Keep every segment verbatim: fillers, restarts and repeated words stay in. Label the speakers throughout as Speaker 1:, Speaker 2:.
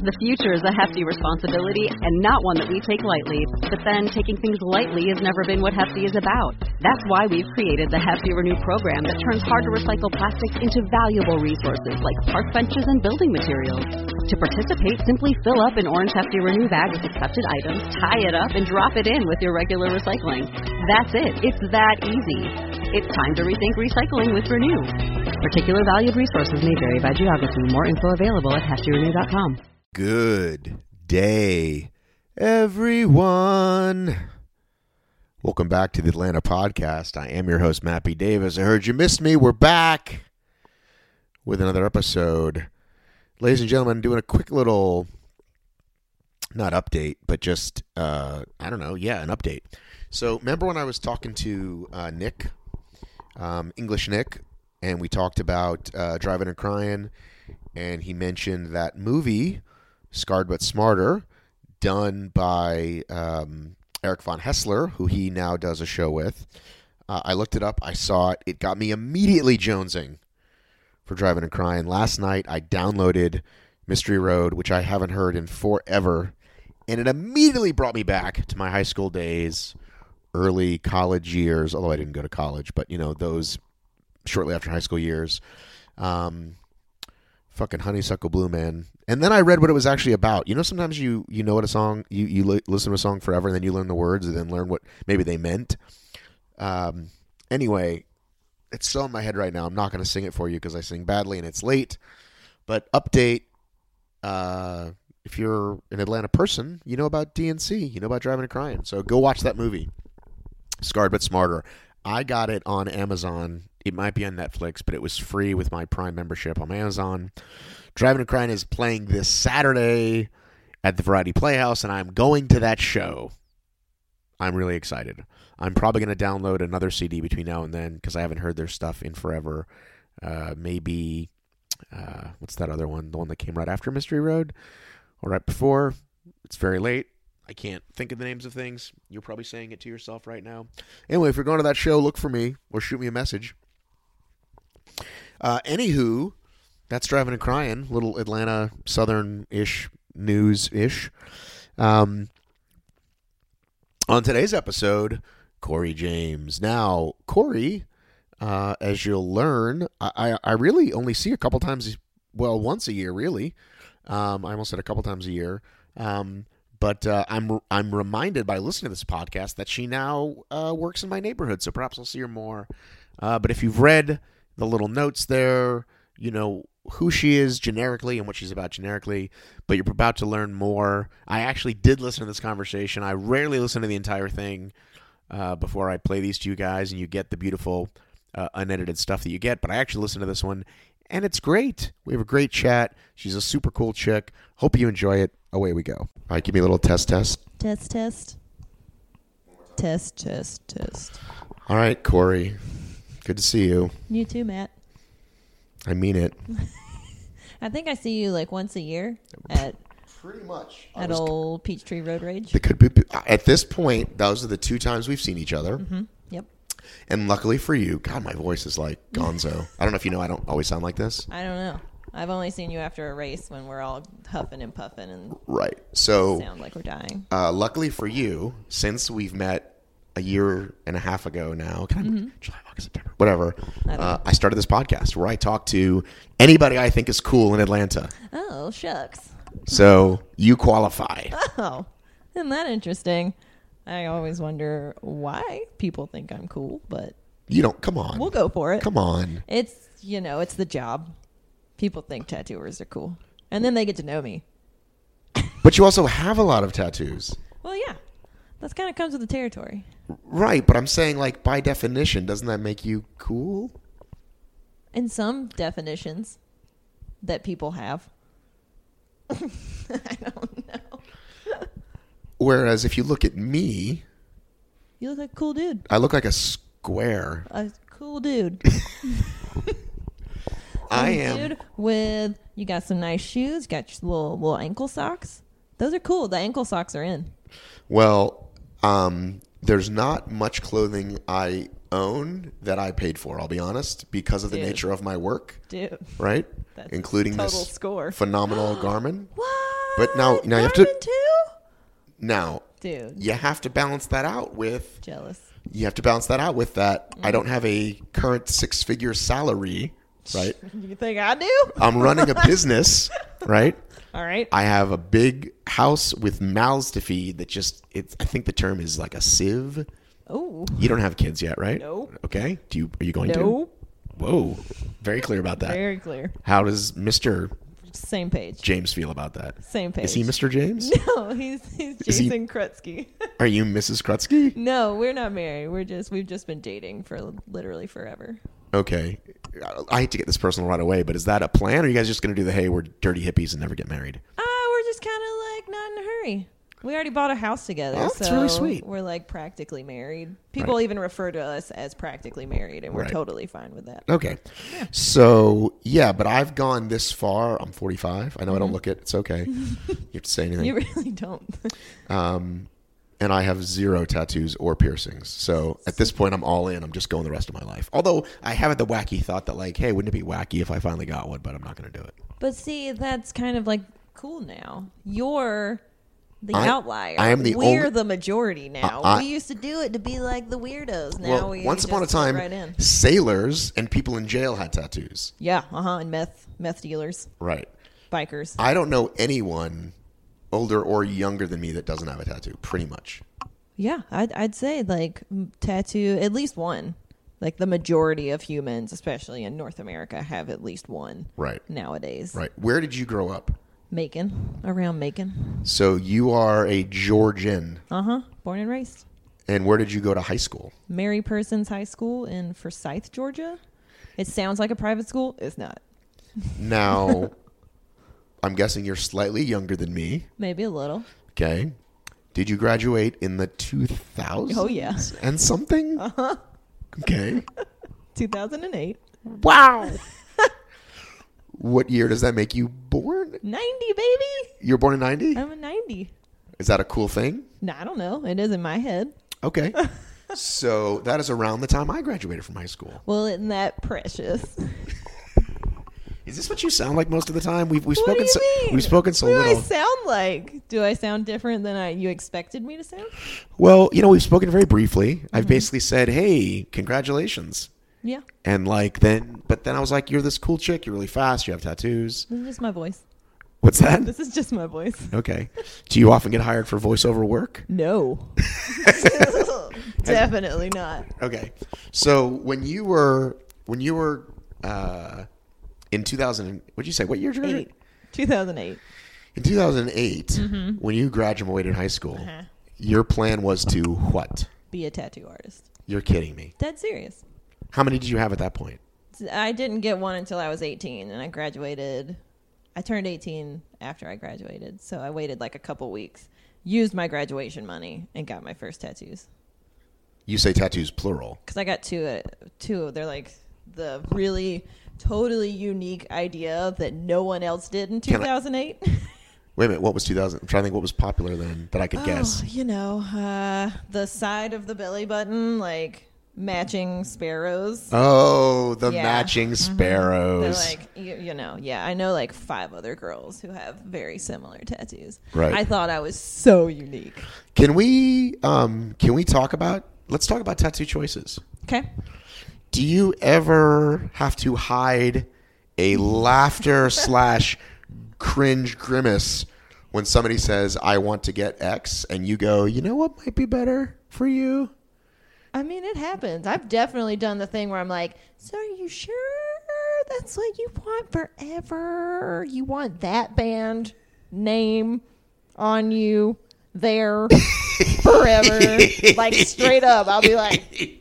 Speaker 1: The future is a hefty responsibility and not one that we take lightly. But then, taking things lightly has never been what Hefty is about. That's why we've created the Hefty Renew program that turns hard-to-recycle plastics into valuable resources like park benches and building materials. To participate, simply fill up an orange Hefty Renew bag with accepted items, tie it up, and drop it in with your regular recycling. That's it. It's that easy. It's time to rethink recycling with Renew. Particular valued resources may vary by geography. More info available at hefty renew dot com.
Speaker 2: Good day, everyone. Welcome back to the Atlanta Podcast. I am your host, Matt B. Davis. I heard you missed me. We're back with another episode. Ladies and gentlemen, doing a quick little, not update, but just, uh, I don't know, yeah, an update. So remember when I was talking to uh, Nick, um, English Nick, and we talked about uh, Driving and Crying, and he mentioned that movie, Scarred But Smarter, done by um, Eric Von Hessler, who he now does a show with. Uh, I looked it up. I saw it. It got me immediately jonesing for Driving and Crying. Last night, I downloaded Mystery Road, which I haven't heard in forever, and it immediately brought me back to my high school days, early college years, although I didn't go to college, but, you know, those shortly after high school years. Um, fucking Honeysuckle Blue, man. And then I read what it was actually about. You know, sometimes you you know what a song, you, you li- listen to a song forever, and then you learn the words, and then learn what maybe they meant. Um, anyway, it's still in my head right now. I'm not going to sing it for you because I sing badly and it's late. But update, uh, if you're an Atlanta person, you know about D and C. You know about Driving and Crying. So go watch that movie, Scarred But Smarter. I got it on Amazon. It might be on Netflix, but it was free with my Prime membership on Amazon. Driving and Crying is playing this Saturday at the Variety Playhouse, and I'm going to that show. I'm really excited. I'm probably going to download another C D between now and then because I haven't heard their stuff in forever. Uh, maybe, uh, what's that other one? The one that came right after Mystery Road or right before? It's very late. I can't think of the names of things. You're probably saying it to yourself right now. Anyway, if you're going to that show, look for me or shoot me a message. Uh, anywho, that's Driving and Crying, little Atlanta Southern-ish news-ish. Um, on today's episode, Corey James. Now, Corey, uh, as you'll learn, I, I really only see a couple times, well, once a year, really. Um, I almost said a couple times a year. Um, but uh, I'm I'm reminded by listening to this podcast that she now uh, works in my neighborhood, so perhaps I'll see her more. Uh, but if you've read the little notes there, you know who she is generically and what she's about generically, but you're about to learn more. I actually did listen to this conversation. I rarely listen to the entire thing uh, before I play these to you guys, and you get the beautiful uh, unedited stuff that you get, but I actually listened to this one, and it's great. We have a great chat. She's a super cool chick. Hope you enjoy it. Away we go. All right, give me a little test test.
Speaker 3: Test, test. Test, test, test.
Speaker 2: All right, Corey. Good to see you.
Speaker 3: You too, Matt.
Speaker 2: I mean it.
Speaker 3: I think I see you like once a year at
Speaker 2: pretty much
Speaker 3: at
Speaker 2: was,
Speaker 3: old Peachtree Road Rage.
Speaker 2: It could be at this point. Those are the two times we've seen each other.
Speaker 3: Mm-hmm. Yep.
Speaker 2: And luckily for you, God, my voice is like gonzo. I don't know if you know. I don't always sound like this.
Speaker 3: I don't know. I've only seen you after a race when we're all huffing and puffing and
Speaker 2: right. So
Speaker 3: sound like we're dying.
Speaker 2: Uh, luckily for you, since we've met a year and a half ago now, kind of, mm-hmm. July, August, September, whatever. I, uh, I started this podcast where I talk to anybody I think is cool in Atlanta.
Speaker 3: Oh, shucks.
Speaker 2: So you qualify.
Speaker 3: Oh, isn't that interesting? I always wonder why people think I'm cool, but
Speaker 2: you don't. Come on,
Speaker 3: we'll go for it.
Speaker 2: Come on.
Speaker 3: It's you know, it's the job. People think tattooers are cool, and then they get to know me.
Speaker 2: But you also have a lot of tattoos.
Speaker 3: Well, yeah. That kind of comes with the territory.
Speaker 2: Right, but I'm saying, like, by definition, doesn't that make you cool?
Speaker 3: In some definitions that people have. I don't know.
Speaker 2: Whereas if you look at me...
Speaker 3: You look like a cool dude.
Speaker 2: I look like a square.
Speaker 3: A cool dude.
Speaker 2: I am.
Speaker 3: Dude with, you got some nice shoes, got your little, little ankle socks. Those are cool. The ankle socks are in.
Speaker 2: Well... Um, there's not much clothing I own that I paid for, I'll be honest, because of the
Speaker 3: Dude.
Speaker 2: nature of my work.
Speaker 3: Dude.
Speaker 2: Right?
Speaker 3: That's
Speaker 2: Including
Speaker 3: total
Speaker 2: this
Speaker 3: score.
Speaker 2: phenomenal Garmin.
Speaker 3: What?
Speaker 2: But now, now you have
Speaker 3: Not
Speaker 2: to.
Speaker 3: even two?
Speaker 2: Now,
Speaker 3: Dude.
Speaker 2: you have to balance that out with.
Speaker 3: Jealous.
Speaker 2: You have to balance that out with that.
Speaker 3: Mm.
Speaker 2: I don't have a current six-figure salary, right?
Speaker 3: You think I do?
Speaker 2: I'm running a business, right?
Speaker 3: All right.
Speaker 2: I have a big house with mouths to feed that just, it's, I think the term is like a sieve.
Speaker 3: Oh.
Speaker 2: You don't have kids yet, right?
Speaker 3: No.
Speaker 2: Okay. Do you, are you going
Speaker 3: No.
Speaker 2: to? Whoa. Very clear about that.
Speaker 3: Very clear.
Speaker 2: How does Mister
Speaker 3: Same page.
Speaker 2: James feel about that?
Speaker 3: Same page.
Speaker 2: Is he Mister James?
Speaker 3: No, he's he's
Speaker 2: Is he-
Speaker 3: Jason Krutsky.
Speaker 2: Are you Missus Krutsky?
Speaker 3: No, we're not married. We're just we've just been dating for literally forever.
Speaker 2: Okay. I hate to get this personal right away, but is that a plan? Or are you guys just going to do the, hey, we're dirty hippies and never get married?
Speaker 3: Ah, uh, we're just kind of like not in a hurry. We already bought a house together,
Speaker 2: Oh, that's
Speaker 3: so
Speaker 2: really sweet.
Speaker 3: we're like practically married. People
Speaker 2: Right.
Speaker 3: even refer to us as practically married, and we're
Speaker 2: Right.
Speaker 3: totally fine with that.
Speaker 2: Okay. So, yeah, but I've gone this far. I'm forty-five. I know I don't look it. It's okay. You have to say anything.
Speaker 3: You really don't.
Speaker 2: Um, and I have zero tattoos or piercings. So at this point, I'm all in. I'm just going the rest of my life. Although I have the wacky thought that, like, hey, wouldn't it be wacky if I finally got one? But I'm not going to do it.
Speaker 3: But see, that's kind of like cool now. You're the
Speaker 2: I-
Speaker 3: outlier.
Speaker 2: I am the
Speaker 3: We're
Speaker 2: only-
Speaker 3: the majority now.
Speaker 2: I- I-
Speaker 3: we used to do it to be like the weirdos. Now
Speaker 2: Well,
Speaker 3: we
Speaker 2: once
Speaker 3: just
Speaker 2: upon a
Speaker 3: fit
Speaker 2: time,
Speaker 3: right in.
Speaker 2: sailors and people in jail had tattoos.
Speaker 3: Yeah, uh huh. And meth, meth dealers,
Speaker 2: Right.
Speaker 3: bikers.
Speaker 2: I don't know anyone older or younger than me that doesn't have a tattoo, pretty much.
Speaker 3: Yeah, I'd, I'd say like m- tattoo, at least one. Like the majority of humans, especially in North America, have at least one
Speaker 2: Right.
Speaker 3: nowadays.
Speaker 2: Right. Where did you grow up?
Speaker 3: Macon, around Macon.
Speaker 2: So you are a Georgian.
Speaker 3: Uh huh. Born and raised.
Speaker 2: And where did you go to high school?
Speaker 3: Mary Persons High School in Forsyth, Georgia. It sounds like a private school. It's not.
Speaker 2: Now, I'm guessing you're slightly younger than me.
Speaker 3: Maybe a little.
Speaker 2: Okay. Did you graduate in the two thousands?
Speaker 3: Oh, yeah.
Speaker 2: And something? Uh-huh. Okay.
Speaker 3: two thousand eight.
Speaker 2: Wow. What year does that make you born?
Speaker 3: ninety, baby.
Speaker 2: You're born in ninety?
Speaker 3: I'm a ninety.
Speaker 2: Is that a cool thing?
Speaker 3: No, I don't know. It is in my head.
Speaker 2: Okay. So that is around the time I graduated from high school.
Speaker 3: Well, isn't that precious?
Speaker 2: Is this what you sound like most of the time? We've we've
Speaker 3: What
Speaker 2: spoken
Speaker 3: do you
Speaker 2: so
Speaker 3: mean?
Speaker 2: we've spoken so
Speaker 3: what
Speaker 2: little.
Speaker 3: do I sound like? Do I sound different than I you expected me to sound?
Speaker 2: Well, you know, we've spoken very briefly.
Speaker 3: Mm-hmm.
Speaker 2: I've basically said, "Hey, congratulations."
Speaker 3: Yeah.
Speaker 2: And like then but then I was like, "You're this cool chick, you're really fast, you have tattoos."
Speaker 3: This is just my voice.
Speaker 2: What's that?
Speaker 3: This is just my voice.
Speaker 2: Okay. Do you often get hired for voiceover work?
Speaker 3: No. Definitely not.
Speaker 2: Okay. So when you were when you were uh, in two thousand, what'd you say? What year did you graduate?
Speaker 3: Eight. two thousand eight.
Speaker 2: In two thousand eight, when you graduated high school,
Speaker 3: Uh-huh.
Speaker 2: your plan was to what?
Speaker 3: Be a tattoo artist.
Speaker 2: You're kidding me.
Speaker 3: Dead serious.
Speaker 2: How many did you have at that point?
Speaker 3: I didn't get one until I was eighteen, and I graduated. I turned eighteen after I graduated, so I waited like a couple weeks, used my graduation money, and got my first tattoos.
Speaker 2: You say tattoos plural.
Speaker 3: Because I got two. Uh, two. They're like the really totally unique idea that no one else did in two
Speaker 2: Can I-
Speaker 3: thousand eight.
Speaker 2: Wait a minute, what was two thousand? I'm trying to think what was popular then that I could guess.
Speaker 3: Oh, you know, uh, the side of the belly button, like matching sparrows.
Speaker 2: Oh, the
Speaker 3: Yeah.
Speaker 2: matching
Speaker 3: They're
Speaker 2: sparrows.
Speaker 3: like, you, you know, yeah, I know like five other girls who have very similar tattoos.
Speaker 2: Right.
Speaker 3: I thought I was so unique.
Speaker 2: Can we um can we talk about let's talk about tattoo choices.
Speaker 3: Okay.
Speaker 2: Do you ever have to hide a laughter slash cringe grimace when somebody says, I want to get X, and you go, you know what might be better for you?
Speaker 3: I mean, it happens. I've definitely done the thing where I'm like, so are you sure that's what you want forever? You want that band name on you there forever? Like, straight up, I'll be like...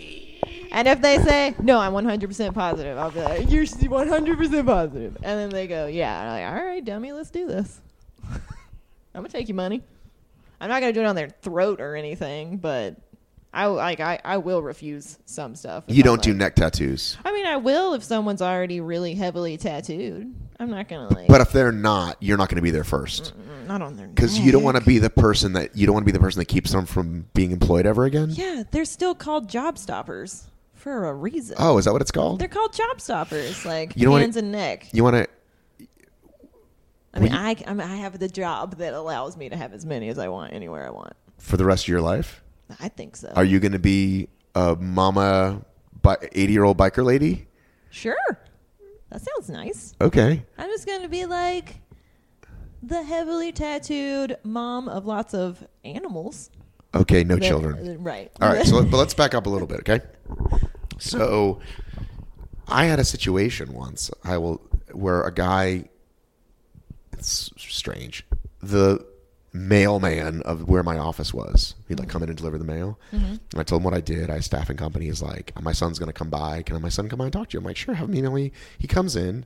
Speaker 3: And if they say, no, I'm one hundred percent positive, I'll be like, you're one hundred percent positive. And then they go, yeah. And I'm like, all right, dummy, let's do this. I'm going to take your money. I'm not going to do it on their throat or anything, but I, like, I, I will refuse some stuff. if
Speaker 2: You
Speaker 3: I'm
Speaker 2: don't do
Speaker 3: like-
Speaker 2: neck tattoos.
Speaker 3: I mean, I will if someone's already really heavily tattooed. I'm not going to, like,
Speaker 2: But if they're not, you're not going to be there first.
Speaker 3: not on their
Speaker 2: Because you don't want to
Speaker 3: neck.
Speaker 2: be the person that you don't want to be the person that keeps them from being employed ever again.
Speaker 3: Yeah, they're still called job stoppers for a reason.
Speaker 2: Oh, is that what it's called?
Speaker 3: They're called job stoppers, like
Speaker 2: You know what
Speaker 3: hands and neck.
Speaker 2: You want to
Speaker 3: I mean,
Speaker 2: Well,
Speaker 3: I, I mean, I have the job that allows me to have as many as I want anywhere I want.
Speaker 2: For the rest of your life?
Speaker 3: I think so.
Speaker 2: Are you going to be a mama eighty-year-old biker lady?
Speaker 3: Sure. That sounds nice.
Speaker 2: Okay.
Speaker 3: I'm just going to be like the heavily tattooed mom of lots of animals.
Speaker 2: Okay, no
Speaker 3: that,
Speaker 2: children.
Speaker 3: Right.
Speaker 2: All right, so but let's back up a little bit, okay? So I had a situation once. I will where a guy. It's strange. The mailman of where my office was, he'd like come in and deliver the mail. Mm-hmm. And I told him what I did. I staffing company is like, my son's gonna come by. Can my son come by and talk to you? I'm like, sure. Have him email me. He comes in,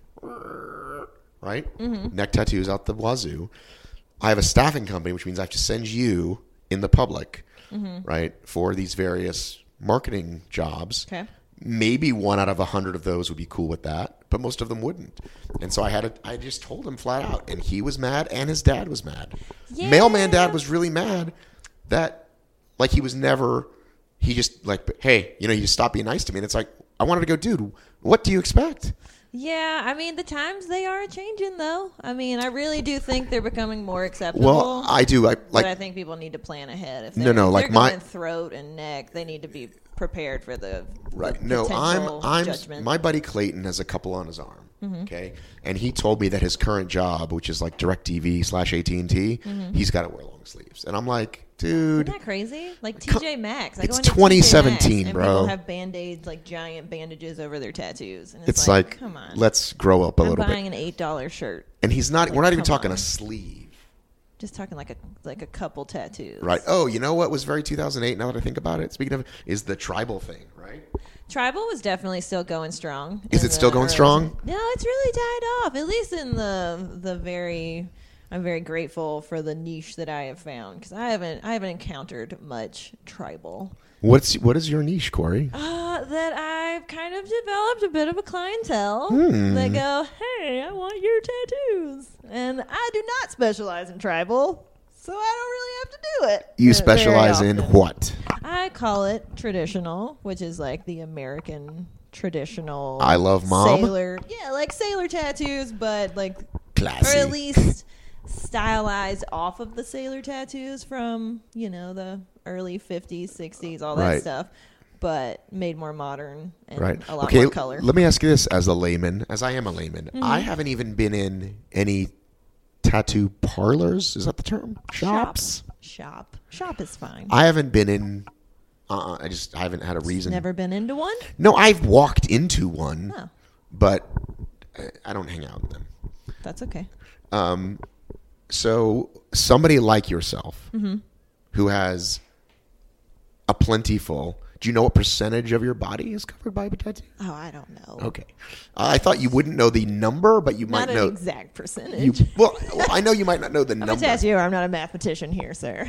Speaker 2: right? Mm-hmm. Neck tattoos out the wazoo. I have a staffing company, which means I have to send you in the public, mm-hmm. right, for these various marketing jobs.
Speaker 3: Okay.
Speaker 2: Maybe one out of a hundred of those would be cool with that, but most of them wouldn't. And so I had a, I just told him flat out, and he was mad, and his dad was mad.
Speaker 3: Yeah.
Speaker 2: Mailman dad was really mad that, like, he was never, he just like, hey, you know, you just stop being nice to me, and it's like, I wanted to go, dude, what do you expect?
Speaker 3: Yeah, I mean, the times, they are changing, though. I mean, I really do think they're becoming more acceptable.
Speaker 2: Well, I do. I like.
Speaker 3: But I think people need to plan ahead. If
Speaker 2: no, no,
Speaker 3: if
Speaker 2: like
Speaker 3: they're
Speaker 2: my
Speaker 3: going throat and neck, they need to be prepared for the
Speaker 2: right.
Speaker 3: the
Speaker 2: No, I'm.
Speaker 3: potential
Speaker 2: I'm.
Speaker 3: judgment.
Speaker 2: My buddy Clayton has a couple on his arm.
Speaker 3: Mm-hmm.
Speaker 2: Okay, and he told me that his current job, which is like DirecTV slash A T and T,
Speaker 3: mm-hmm.
Speaker 2: he's got to wear long sleeves, and I'm like, dude,
Speaker 3: Isn't that crazy? Like T J Maxx. I
Speaker 2: it's
Speaker 3: go into
Speaker 2: twenty
Speaker 3: T J Maxx
Speaker 2: seventeen,
Speaker 3: and
Speaker 2: bro.
Speaker 3: People have band-aids, like giant bandages over their tattoos. And it's,
Speaker 2: it's
Speaker 3: like,
Speaker 2: like,
Speaker 3: come on.
Speaker 2: let's grow up a
Speaker 3: I'm
Speaker 2: little
Speaker 3: buying
Speaker 2: bit.
Speaker 3: an eight dollar shirt.
Speaker 2: And he's not.
Speaker 3: Like,
Speaker 2: we're not even
Speaker 3: come
Speaker 2: talking
Speaker 3: on.
Speaker 2: a sleeve.
Speaker 3: Just talking like a like a couple tattoos.
Speaker 2: Right. Oh, you know what was very two thousand eight, now that I think about it, speaking of, is the tribal thing, right?
Speaker 3: Tribal was definitely still going strong.
Speaker 2: Is
Speaker 3: in
Speaker 2: it still
Speaker 3: the
Speaker 2: going
Speaker 3: early-
Speaker 2: strong?
Speaker 3: No, it's really died off. At least in the the very, I'm very grateful for the niche that I have found because I haven't I haven't encountered much tribal.
Speaker 2: What's what is your niche, Corey?
Speaker 3: Uh, that I've kind of developed a bit of a clientele
Speaker 2: Hmm.
Speaker 3: that go, hey, I want your tattoos, and I do not specialize in tribal. So I don't really have to do it.
Speaker 2: You
Speaker 3: uh, very
Speaker 2: specialize in
Speaker 3: often.
Speaker 2: what?
Speaker 3: I call it traditional, which is like the American traditional.
Speaker 2: I love mom?
Speaker 3: Sailor, yeah, like sailor tattoos, but like,
Speaker 2: Classy.
Speaker 3: or at least stylized off of the sailor tattoos from, you know, the early fifties, sixties, all that
Speaker 2: Right.
Speaker 3: stuff, but made more modern and
Speaker 2: Right.
Speaker 3: a lot
Speaker 2: Okay,
Speaker 3: more color.
Speaker 2: let me ask you this as a layman, as I am a layman.
Speaker 3: Mm-hmm.
Speaker 2: I haven't even been in any tattoo parlors. Is that the term? Shops?
Speaker 3: Shop. Shop is fine.
Speaker 2: I haven't been in. Uh, I just I haven't had a reason.
Speaker 3: Never been into one?
Speaker 2: No, I've walked into one,
Speaker 3: Oh,
Speaker 2: but I- I don't hang out with them.
Speaker 3: that's okay.
Speaker 2: Um, so somebody like yourself,
Speaker 3: Mm-hmm.
Speaker 2: who has a plentiful. Do you know what percentage of your body is covered by a tattoo?
Speaker 3: Oh, I don't know.
Speaker 2: Okay, uh, I thought you wouldn't know the number, but you might
Speaker 3: Not an
Speaker 2: know.
Speaker 3: exact
Speaker 2: You,
Speaker 3: percentage.
Speaker 2: well, well, I know you might not know the
Speaker 3: I'm a
Speaker 2: number.
Speaker 3: tattooer. I'm not a mathematician here, sir.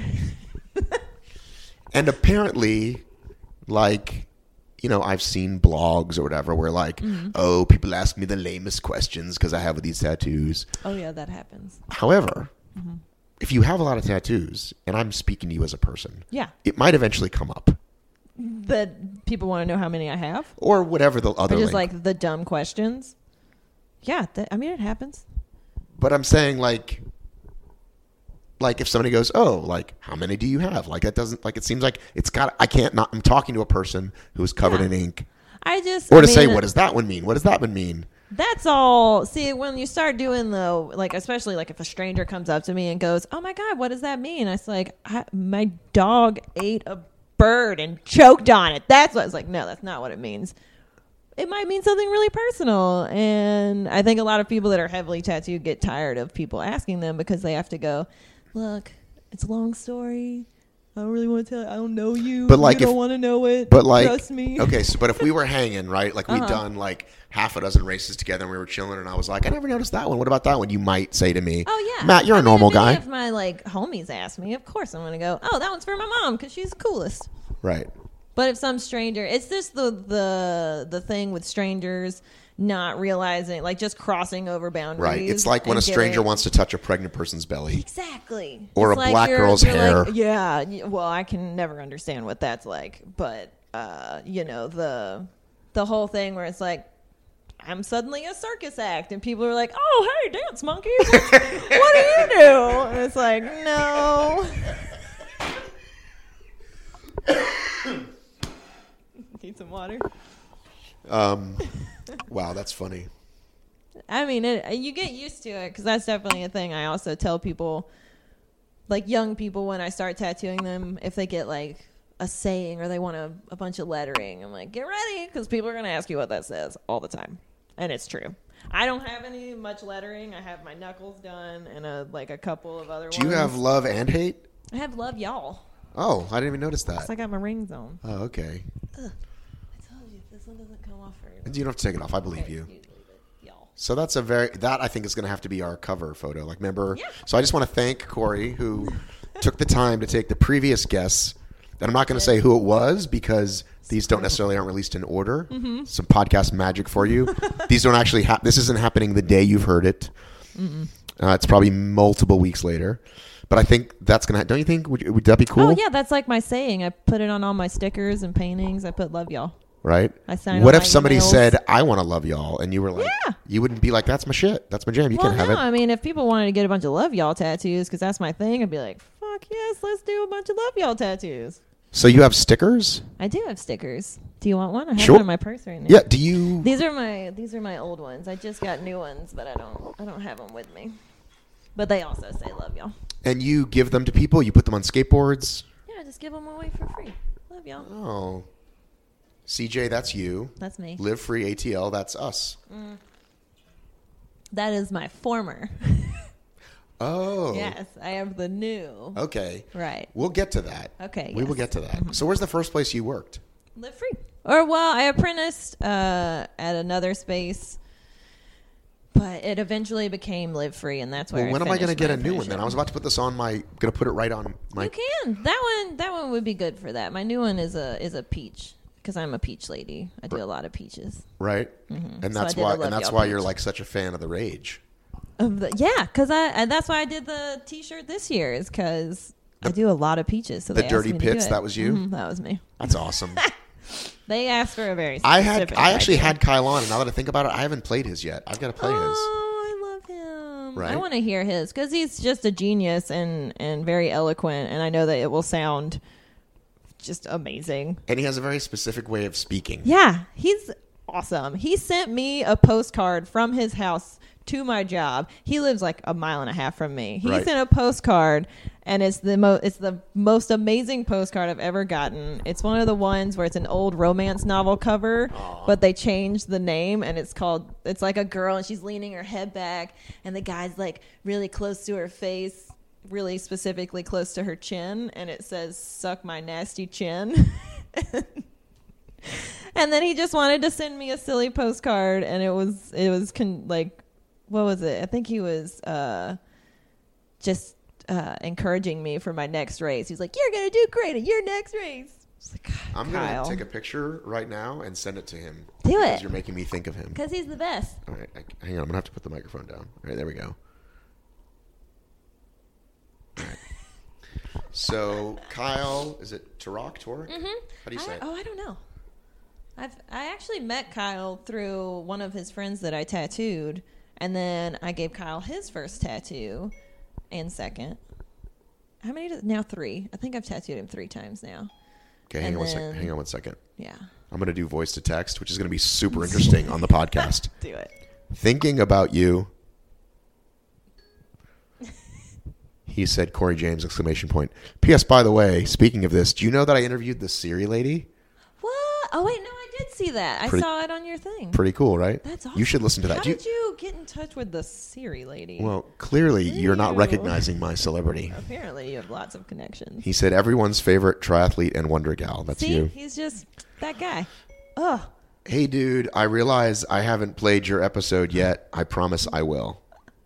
Speaker 2: And apparently, like, you know, I've seen blogs or whatever where, like,
Speaker 3: Mm-hmm.
Speaker 2: oh, people ask me the lamest questions because I have these tattoos.
Speaker 3: Oh, yeah, that happens.
Speaker 2: However,
Speaker 3: Mm-hmm.
Speaker 2: if you have a lot of tattoos, and I'm speaking to you as a person,
Speaker 3: Yeah.
Speaker 2: it might eventually come up.
Speaker 3: That people want to know how many I have?
Speaker 2: Or whatever the other
Speaker 3: Or just
Speaker 2: link.
Speaker 3: like the dumb questions? Yeah, that, I mean, it happens.
Speaker 2: But I'm saying, like, like if somebody goes, oh, like, how many do you have? Like, that doesn't, like, it seems like it's got, I can't not, I'm talking to a person who is covered
Speaker 3: Yeah.
Speaker 2: in ink.
Speaker 3: I just.
Speaker 2: Or
Speaker 3: I
Speaker 2: to say,
Speaker 3: mean,
Speaker 2: what does that one mean? What does that one mean?
Speaker 3: That's all. See, when you start doing the, like, especially like if a stranger comes up to me and goes, oh my God, what does that mean? I was like, I, my dog ate a bird and choked on it. That's what I was like, no, that's not what it means. It might mean something really personal. And I think a lot of people that are heavily tattooed get tired of people asking them because they have to go, look, it's a long story. I don't really want to tell you. I don't know you.
Speaker 2: But, like,
Speaker 3: you
Speaker 2: if-
Speaker 3: don't want to know it.
Speaker 2: But like,
Speaker 3: Trust me.
Speaker 2: okay, so but if we were hanging, right, like we'd
Speaker 3: Uh-huh.
Speaker 2: done like half a dozen races together and we were chilling, and I was like, I never noticed that one. What about that one? You might say to me,
Speaker 3: Oh yeah,
Speaker 2: Matt, you're
Speaker 3: I
Speaker 2: a
Speaker 3: mean,
Speaker 2: normal
Speaker 3: if any
Speaker 2: guy,
Speaker 3: If my like homies ask me, of course I'm gonna go. Oh, that one's for my mom because she's the coolest.
Speaker 2: right?
Speaker 3: But if some stranger, it's just the the the thing with strangers not realizing, like just crossing over boundaries.
Speaker 2: Right. It's like when
Speaker 3: and
Speaker 2: a stranger
Speaker 3: getting-
Speaker 2: wants to touch a pregnant person's belly.
Speaker 3: Exactly.
Speaker 2: Or
Speaker 3: It's
Speaker 2: a
Speaker 3: like
Speaker 2: black
Speaker 3: you're-
Speaker 2: girl's
Speaker 3: you're
Speaker 2: hair.
Speaker 3: like, yeah. y- Well, I can never understand what that's like, but uh, you know the the whole thing where it's like, I'm suddenly a circus act, and people are like, "Oh, hey, dance monkey, what, what do you do?" And it's like, no. Need some water?
Speaker 2: Um, wow, that's funny.
Speaker 3: I mean, it, you get used to it because that's definitely a thing. I also tell people, like young people, when I start tattooing them, if they get like a saying or they want a, a bunch of lettering, I'm like, get ready because people are going to ask you what that says all the time. And it's true. I don't have any much lettering. I have my knuckles done and a, like a couple of other ones.
Speaker 2: Do you have love and hate?
Speaker 3: I have love y'all.
Speaker 2: Oh, I didn't even notice that.
Speaker 3: So I got my rings on.
Speaker 2: Oh, okay.
Speaker 3: Ugh. I told you, if this one doesn't come off for you.
Speaker 2: You don't have to take it off. I believe
Speaker 3: Okay,
Speaker 2: you.
Speaker 3: you leave it, y'all.
Speaker 2: So that's a very, that I think is going to have to be our cover photo. Like, remember?
Speaker 3: Yeah.
Speaker 2: So I just want to thank Corey, who took the time to take the previous guests. And I'm not going to say who it was because these don't necessarily aren't released in order. Mm-hmm. Some podcast magic for you. These don't actually ha- this isn't happening the day you've heard it. Uh, it's probably multiple weeks later. But I think that's going to, don't you think, would, would that be cool?
Speaker 3: Oh, yeah, that's like my saying. I put it on all my stickers and paintings. I put love y'all.
Speaker 2: Right?
Speaker 3: I signed
Speaker 2: What
Speaker 3: all
Speaker 2: if
Speaker 3: my
Speaker 2: somebody
Speaker 3: emails.
Speaker 2: said, I want to love y'all, and you were like,
Speaker 3: Yeah.
Speaker 2: you wouldn't be like, that's my shit. That's my jam. You
Speaker 3: Well,
Speaker 2: can't have
Speaker 3: no,
Speaker 2: it.
Speaker 3: I mean, if people wanted to get a bunch of love y'all tattoos, because that's my thing, I'd be like, fuck yes, let's do a bunch of love y'all tattoos.
Speaker 2: So you have stickers?
Speaker 3: I do have stickers. Do you want one? I have
Speaker 2: Sure.
Speaker 3: one in my purse right now.
Speaker 2: Yeah. Do you?
Speaker 3: These are my these are my old ones. I just got new ones, but I don't I don't have them with me. But they also say love y'all.
Speaker 2: And you give them to people? You put them on skateboards?
Speaker 3: Yeah, just give them away for free. Love y'all.
Speaker 2: Oh. C J, that's you.
Speaker 3: That's me.
Speaker 2: Live Free A T L, that's us.
Speaker 3: That is my former.
Speaker 2: Oh.
Speaker 3: Yes, I have the new.
Speaker 2: Okay.
Speaker 3: Right.
Speaker 2: We'll get to that.
Speaker 3: Okay,
Speaker 2: We will
Speaker 3: yes.
Speaker 2: get to that. So where's the first place you worked?
Speaker 3: Live free. Or well, I apprenticed uh, at another space, but it eventually became Live Free, and that's where.
Speaker 2: Well,
Speaker 3: I
Speaker 2: when am I going to
Speaker 3: finished
Speaker 2: get
Speaker 3: my
Speaker 2: a new one then?
Speaker 3: apprenticeship.
Speaker 2: I was about to put this on my, going to put it right on my.
Speaker 3: You can. That one. That one would be good for that. My new one is a is a peach because I'm a peach lady. I do a lot of peaches.
Speaker 2: Right?
Speaker 3: Mm-hmm.
Speaker 2: And
Speaker 3: So
Speaker 2: that's
Speaker 3: I did a
Speaker 2: why,
Speaker 3: Love
Speaker 2: and that's
Speaker 3: Y'all
Speaker 2: why you're
Speaker 3: peach.
Speaker 2: like such a fan of the Rage.
Speaker 3: Of the, yeah, because I and that's why I did the T-shirt this year is because I do a lot of peaches. So
Speaker 2: the
Speaker 3: they
Speaker 2: Dirty
Speaker 3: asked me to do
Speaker 2: Pits,
Speaker 3: it.
Speaker 2: that was you?
Speaker 3: Mhm, that was me.
Speaker 2: That's awesome.
Speaker 3: They asked for a very.
Speaker 2: I had,
Speaker 3: specific
Speaker 2: I actually
Speaker 3: idea.
Speaker 2: had Kyle on, and now that I think about it, I haven't played his yet. I've got to play his.
Speaker 3: Oh, I love him.
Speaker 2: Right?
Speaker 3: I want to hear his because he's just a genius and and very eloquent, and I know that it will sound just amazing.
Speaker 2: And he has a very specific way of speaking.
Speaker 3: Yeah, he's awesome. He sent me a postcard from his house to my job. He lives like a mile and a half from me. He
Speaker 2: Right.
Speaker 3: sent a postcard, and it's the mo- it's the most amazing postcard I've ever gotten. It's one of the ones where it's an old romance novel cover, but they changed the name, and it's called. It's like a girl, and she's leaning her head back, and the guy's like really close to her face, really specifically close to her chin, and it says "Suck my nasty chin." And then he just wanted to send me a silly postcard, and it was it was con- like, what was it? I think he was uh, just uh, encouraging me for my next race. He was like, "You're gonna do great at your next race." I was like, God,
Speaker 2: I'm going
Speaker 3: Kyle.
Speaker 2: to take a picture right now and send it to him.
Speaker 3: Do
Speaker 2: because
Speaker 3: it.
Speaker 2: You're making me think of him.
Speaker 3: Because he's the best.
Speaker 2: All right, I, hang on. I'm going to have to put the microphone down. All right, there we go. All right. So, Kyle, is it Turok? Turok?
Speaker 3: Mm-hmm.
Speaker 2: How do you say
Speaker 3: I,
Speaker 2: it?
Speaker 3: oh, I don't know. I've I actually met Kyle through one of his friends that I tattooed, and then I gave Kyle his first tattoo and second. How many? Did, now three. I think I've tattooed him three times now.
Speaker 2: Okay, hang
Speaker 3: and
Speaker 2: on one second.
Speaker 3: then-
Speaker 2: Hang on one second.
Speaker 3: Yeah,
Speaker 2: I'm going to do voice to text, which is going to be super interesting on the podcast.
Speaker 3: do it.
Speaker 2: Thinking about you. He said, Corey James, exclamation point. P S. By the way, speaking of this, do you know that I interviewed the Siri lady?
Speaker 3: What? Oh wait, no, I did see that.
Speaker 2: Pretty-
Speaker 3: I saw it on your thing.
Speaker 2: Pretty cool, right?
Speaker 3: That's awesome.
Speaker 2: You should listen to that.
Speaker 3: How
Speaker 2: Do you-
Speaker 3: did you get in touch with the Siri lady?
Speaker 2: Well, clearly you're not
Speaker 3: Ew.
Speaker 2: recognizing my celebrity.
Speaker 3: Apparently, you have lots of connections.
Speaker 2: He said everyone's favorite triathlete and wonder gal. That's
Speaker 3: See,
Speaker 2: you.
Speaker 3: he's just that guy. Ugh.
Speaker 2: Hey, dude, I realize I haven't played your episode yet. I promise I will.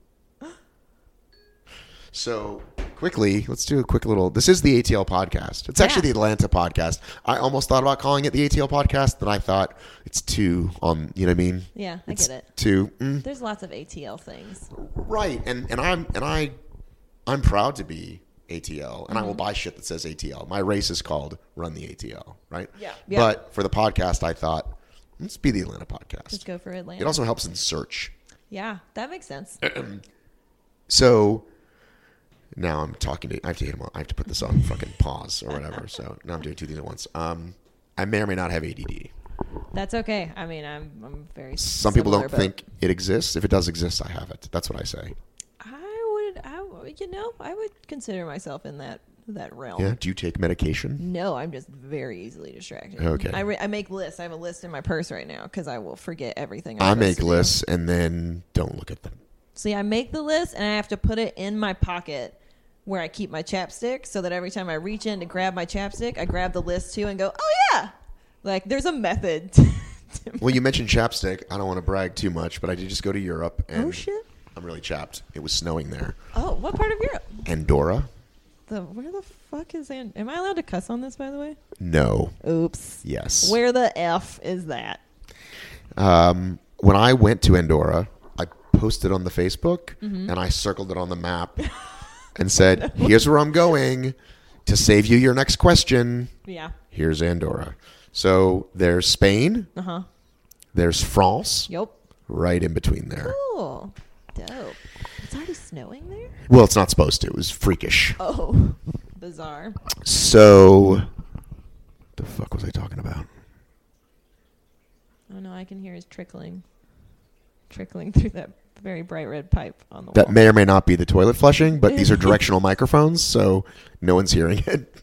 Speaker 2: So, quickly, let's do a quick little... This is the A T L podcast. It's actually
Speaker 3: Yeah.
Speaker 2: the Atlanta podcast. I almost thought about calling it the A T L podcast, then I thought it's too... Um, you know what I mean?
Speaker 3: Yeah, I
Speaker 2: It's
Speaker 3: get it.
Speaker 2: Too... Mm,
Speaker 3: There's lots of A T L things.
Speaker 2: right, and and I'm and I, I'm proud to be A T L, and I
Speaker 3: Mm-hmm.
Speaker 2: will buy shit that says A T L. My race is called Run the A T L, right?
Speaker 3: Yeah. Yeah.
Speaker 2: But for the podcast, I thought Let's be the Atlanta podcast.
Speaker 3: Just go for Atlanta.
Speaker 2: It also helps in search.
Speaker 3: Yeah, that makes sense.
Speaker 2: So now I'm talking to. I have to hit him. On, I have to put this on fucking pause or whatever. So now I'm doing two things at once. Um, I may or may not have A D D.
Speaker 3: That's okay. I mean, I'm I'm very.
Speaker 2: Some people
Speaker 3: similar,
Speaker 2: don't think it exists. If it does exist, I have it. That's what I say.
Speaker 3: I would. I would- you know I would consider myself in that that realm.
Speaker 2: Yeah. Do you take medication?
Speaker 3: No, I'm just very easily distracted.
Speaker 2: Okay.
Speaker 3: I, re- I make lists. I have a list in my purse right now because I will forget everything. I'm
Speaker 2: I
Speaker 3: supposed
Speaker 2: make
Speaker 3: to do.
Speaker 2: lists and then don't look at them.
Speaker 3: See, I make the list and I have to put it in my pocket where I keep my chapstick so that every time I reach in to grab my chapstick, I grab the list too and go, oh, yeah. Like, there's a method. to
Speaker 2: Well, you mentioned chapstick. I don't want to brag too much, but I did just go to Europe. And
Speaker 3: Oh, shit.
Speaker 2: I'm really chapped. It was snowing there.
Speaker 3: Oh, what part of Europe?
Speaker 2: Andorra?
Speaker 3: The Where the fuck is that? Am I allowed to cuss on this, by the way?
Speaker 2: No.
Speaker 3: Oops.
Speaker 2: Yes.
Speaker 3: Where the F is that?
Speaker 2: Um, when I went to Andorra, I posted on the Facebook
Speaker 3: Mm-hmm.
Speaker 2: and I circled it on the map and said, here's where I'm going to save you your next question.
Speaker 3: Yeah.
Speaker 2: Here's Andorra. So there's Spain.
Speaker 3: Uh-huh.
Speaker 2: There's France.
Speaker 3: Yep.
Speaker 2: Right in between there.
Speaker 3: Cool. Dope. It's already snowing there?
Speaker 2: Well, it's not supposed to. It was freakish.
Speaker 3: Oh. Bizarre.
Speaker 2: So, the fuck was I talking about?
Speaker 3: Oh, no, I can hear his trickling. Trickling through that very bright red pipe on the
Speaker 2: That
Speaker 3: wall.
Speaker 2: may or may not be the toilet flushing, but these are directional microphones, so no one's hearing it.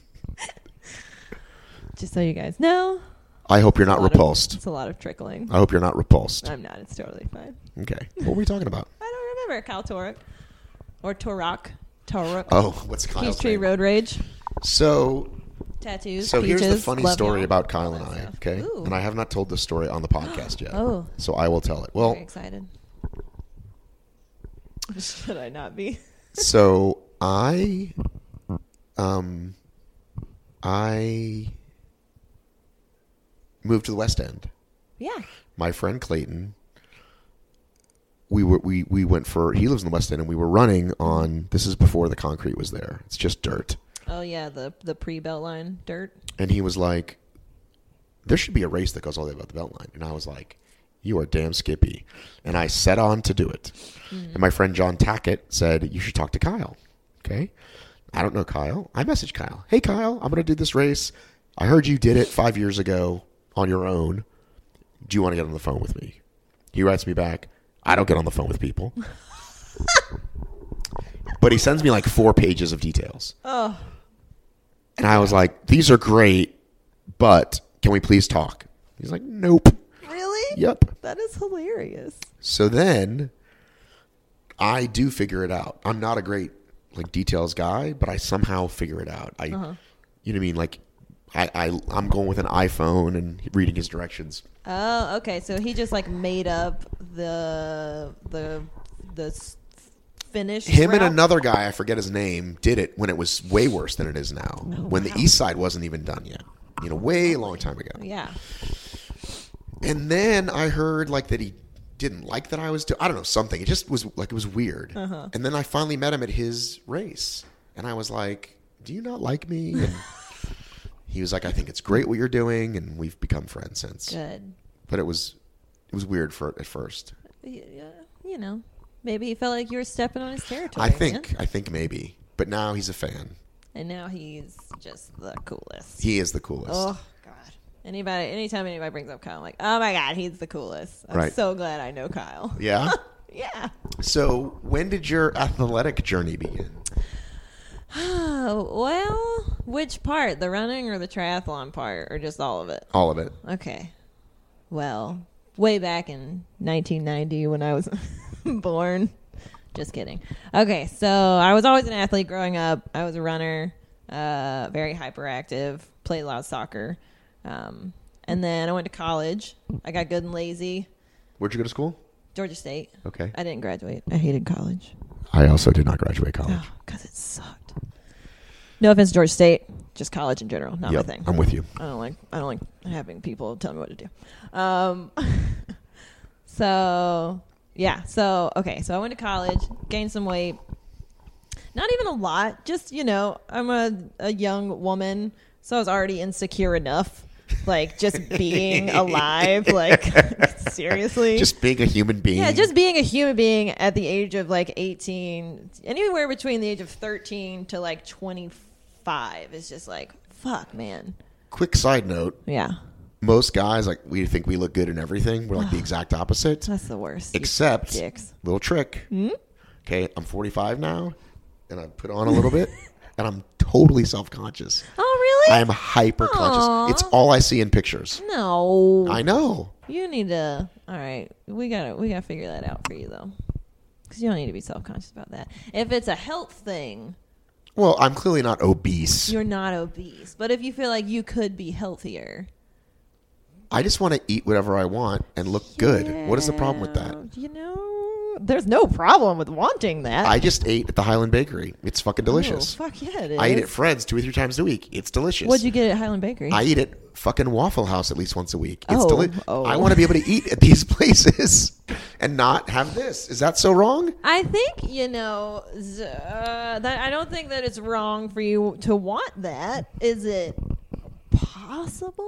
Speaker 3: Just so you guys know.
Speaker 2: I hope you're
Speaker 3: it's a
Speaker 2: not
Speaker 3: lot of-
Speaker 2: repulsed.
Speaker 3: It's a lot of trickling.
Speaker 2: I hope you're not repulsed.
Speaker 3: I'm not. It's totally fine.
Speaker 2: Okay. What were we talking about?
Speaker 3: I don't remember. Kyle Torok. Or Torok. Torok.
Speaker 2: Oh, what's Kyle's
Speaker 3: Peachtree
Speaker 2: name?
Speaker 3: Road Rage.
Speaker 2: So,
Speaker 3: Tattoos.
Speaker 2: so here's the
Speaker 3: peaches,
Speaker 2: funny
Speaker 3: love
Speaker 2: story
Speaker 3: y'all,
Speaker 2: about
Speaker 3: all
Speaker 2: Kyle
Speaker 3: that
Speaker 2: and I,
Speaker 3: stuff.
Speaker 2: okay?
Speaker 3: Ooh.
Speaker 2: And I have not told this story on the podcast yet.
Speaker 3: Oh.
Speaker 2: So I will tell it. Well,
Speaker 3: Very excited. Should I not be?
Speaker 2: so I, um, I moved to the West End.
Speaker 3: Yeah.
Speaker 2: My friend Clayton, we were we, we went for he lives in the West End and we were running on this is before the concrete was there. It's just dirt.
Speaker 3: Oh, yeah. The the pre-Beltline dirt.
Speaker 2: And he was like, there should be a race that goes all the way about the Beltline. And I was like, you are damn skippy. And I set on to do it. Mm-hmm. And my friend John Tackett said, you should talk to Kyle. Okay. I don't know Kyle. I messaged Kyle. Hey, Kyle, I'm going to do this race. I heard you did it five years ago on your own. Do you want to get on the phone with me? He writes me back, I don't get on the phone with people. But he sends me like four pages of details.
Speaker 3: Oh.
Speaker 2: And I was like, these are great, but can we please talk? He's like, nope.
Speaker 3: Really?
Speaker 2: Yep.
Speaker 3: That is hilarious.
Speaker 2: So then I do figure it out. I'm not a great like details guy, but I somehow figure it out. I,
Speaker 3: Uh-huh.
Speaker 2: you know what I mean? Like I, I, I'm going with an iPhone and reading his directions.
Speaker 3: Oh, okay. So he just like made up the the the s- finished.
Speaker 2: Him
Speaker 3: route?
Speaker 2: and another guy, I forget his name, did it when it was way worse than it is now.
Speaker 3: Oh,
Speaker 2: when
Speaker 3: wow.
Speaker 2: the East Side wasn't even done yet. You know, way long time ago.
Speaker 3: Yeah.
Speaker 2: And then I heard like that he didn't like that I was doing, I don't know, something. It just was like, it was weird.
Speaker 3: Uh-huh.
Speaker 2: And then I finally met him at his race. And I was like, do you not like me? And he was like, I think it's great what you're doing. And we've become friends since.
Speaker 3: Good.
Speaker 2: But it was, it was weird for at first.
Speaker 3: Yeah, you know, maybe he felt like you were stepping on his territory.
Speaker 2: I think,
Speaker 3: man.
Speaker 2: I think maybe. But now he's a fan.
Speaker 3: And now he's just the coolest.
Speaker 2: He is the coolest.
Speaker 3: Oh God! Anybody, anytime anybody brings up Kyle, I'm like, oh my God, he's the coolest. I'm
Speaker 2: Right.
Speaker 3: so glad I know Kyle.
Speaker 2: Yeah?
Speaker 3: Yeah.
Speaker 2: So when did your athletic journey begin?
Speaker 3: Well, which part? The running or the triathlon part, or just all of it?
Speaker 2: All of it.
Speaker 3: Okay. Well, way back in nineteen ninety when I was born. Just kidding. Okay, so I was always an athlete growing up. I was a runner, uh, very hyperactive, played a lot of soccer. Um, and then I went to college. I got good and lazy.
Speaker 2: Where'd you go to school?
Speaker 3: Georgia State.
Speaker 2: Okay.
Speaker 3: I didn't graduate. I hated college.
Speaker 2: I also did not graduate college.
Speaker 3: Oh, because it sucked. No offense to Georgia State, just college in general, not
Speaker 2: Yep,
Speaker 3: my thing.
Speaker 2: I'm with you.
Speaker 3: I don't like I don't like having people tell me what to do. Um, so yeah, so okay, so I went to college, gained some weight. Not even a lot, just you know, I'm a a young woman, so I was already insecure enough Like, just being alive. Like, seriously.
Speaker 2: Just being a human being.
Speaker 3: Yeah, just being a human being at the age of, like, eighteen. Anywhere between the age of thirteen to, like, twenty-five is just like, fuck, man.
Speaker 2: Quick side note.
Speaker 3: Yeah.
Speaker 2: Most guys, like, we think we look good in everything. We're like the exact opposite.
Speaker 3: That's the worst.
Speaker 2: Except,
Speaker 3: dicks.
Speaker 2: little trick.
Speaker 3: Mm-hmm.
Speaker 2: Okay, I'm forty-five now, and I put on a little bit, and I'm totally self-conscious.
Speaker 3: Oh, really?
Speaker 2: I am hyper-conscious.
Speaker 3: Aww.
Speaker 2: It's all I see in pictures.
Speaker 3: No.
Speaker 2: I know.
Speaker 3: You need to. All right, we gotta we gotta figure that out for you though, because you don't need to be self-conscious about that. If it's a health thing,
Speaker 2: Well, I'm clearly not obese.
Speaker 3: you're not obese. But if you feel like you could be healthier,
Speaker 2: I just want to eat whatever I want and look good. What is the problem with that?
Speaker 3: You know, there's no problem with wanting that.
Speaker 2: I just ate at the Highland Bakery. It's fucking delicious.
Speaker 3: Oh, fuck yeah, it is.
Speaker 2: I eat at Fred's two or three times a week. It's delicious.
Speaker 3: What'd you get at Highland Bakery?
Speaker 2: I eat at fucking Waffle House at least once a week. It's
Speaker 3: Oh,
Speaker 2: deli-
Speaker 3: oh.
Speaker 2: I want to be able to eat at these places and not have this. Is that so wrong?
Speaker 3: I think, you know, z- uh, that I don't think that it's wrong for you to want that. Is it possible?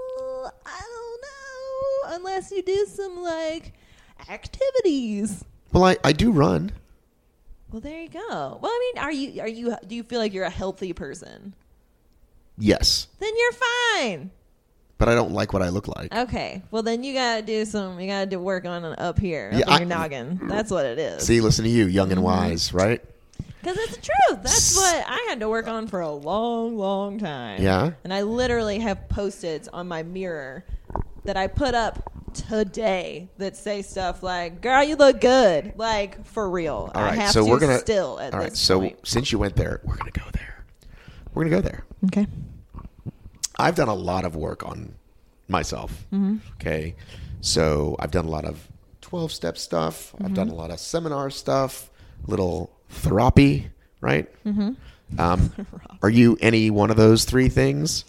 Speaker 3: I don't know. Unless you do some, like, activities.
Speaker 2: Well, I, I do run.
Speaker 3: Well, there you go. Well, I mean, are you are you do you feel like you're a healthy person?
Speaker 2: Yes.
Speaker 3: Then you're fine.
Speaker 2: But I don't like what I look like.
Speaker 3: Okay. Well, then you gotta do some. You gotta do work on it up here, up
Speaker 2: Yeah,
Speaker 3: in
Speaker 2: I-
Speaker 3: your noggin. That's what it is.
Speaker 2: See, listen to you, young and wise, right?
Speaker 3: Because it's the truth. That's what I had to work on for a long, long time.
Speaker 2: Yeah?
Speaker 3: And I literally have Post-its on my mirror that I put up today that say stuff like, girl, you look good. Like, for real.
Speaker 2: All right,
Speaker 3: I have
Speaker 2: so
Speaker 3: to
Speaker 2: we're gonna
Speaker 3: still at
Speaker 2: All right,
Speaker 3: this
Speaker 2: so
Speaker 3: point.
Speaker 2: since you went there, we're gonna go there. We're gonna go there.
Speaker 3: Okay.
Speaker 2: I've done a lot of work on myself.
Speaker 3: Mm-hmm.
Speaker 2: Okay, so I've done a lot of twelve-step stuff.
Speaker 3: Mm-hmm.
Speaker 2: I've done a lot of seminar stuff. Little therapy, right?
Speaker 3: Mm-hmm.
Speaker 2: Um, are you any one of those three things?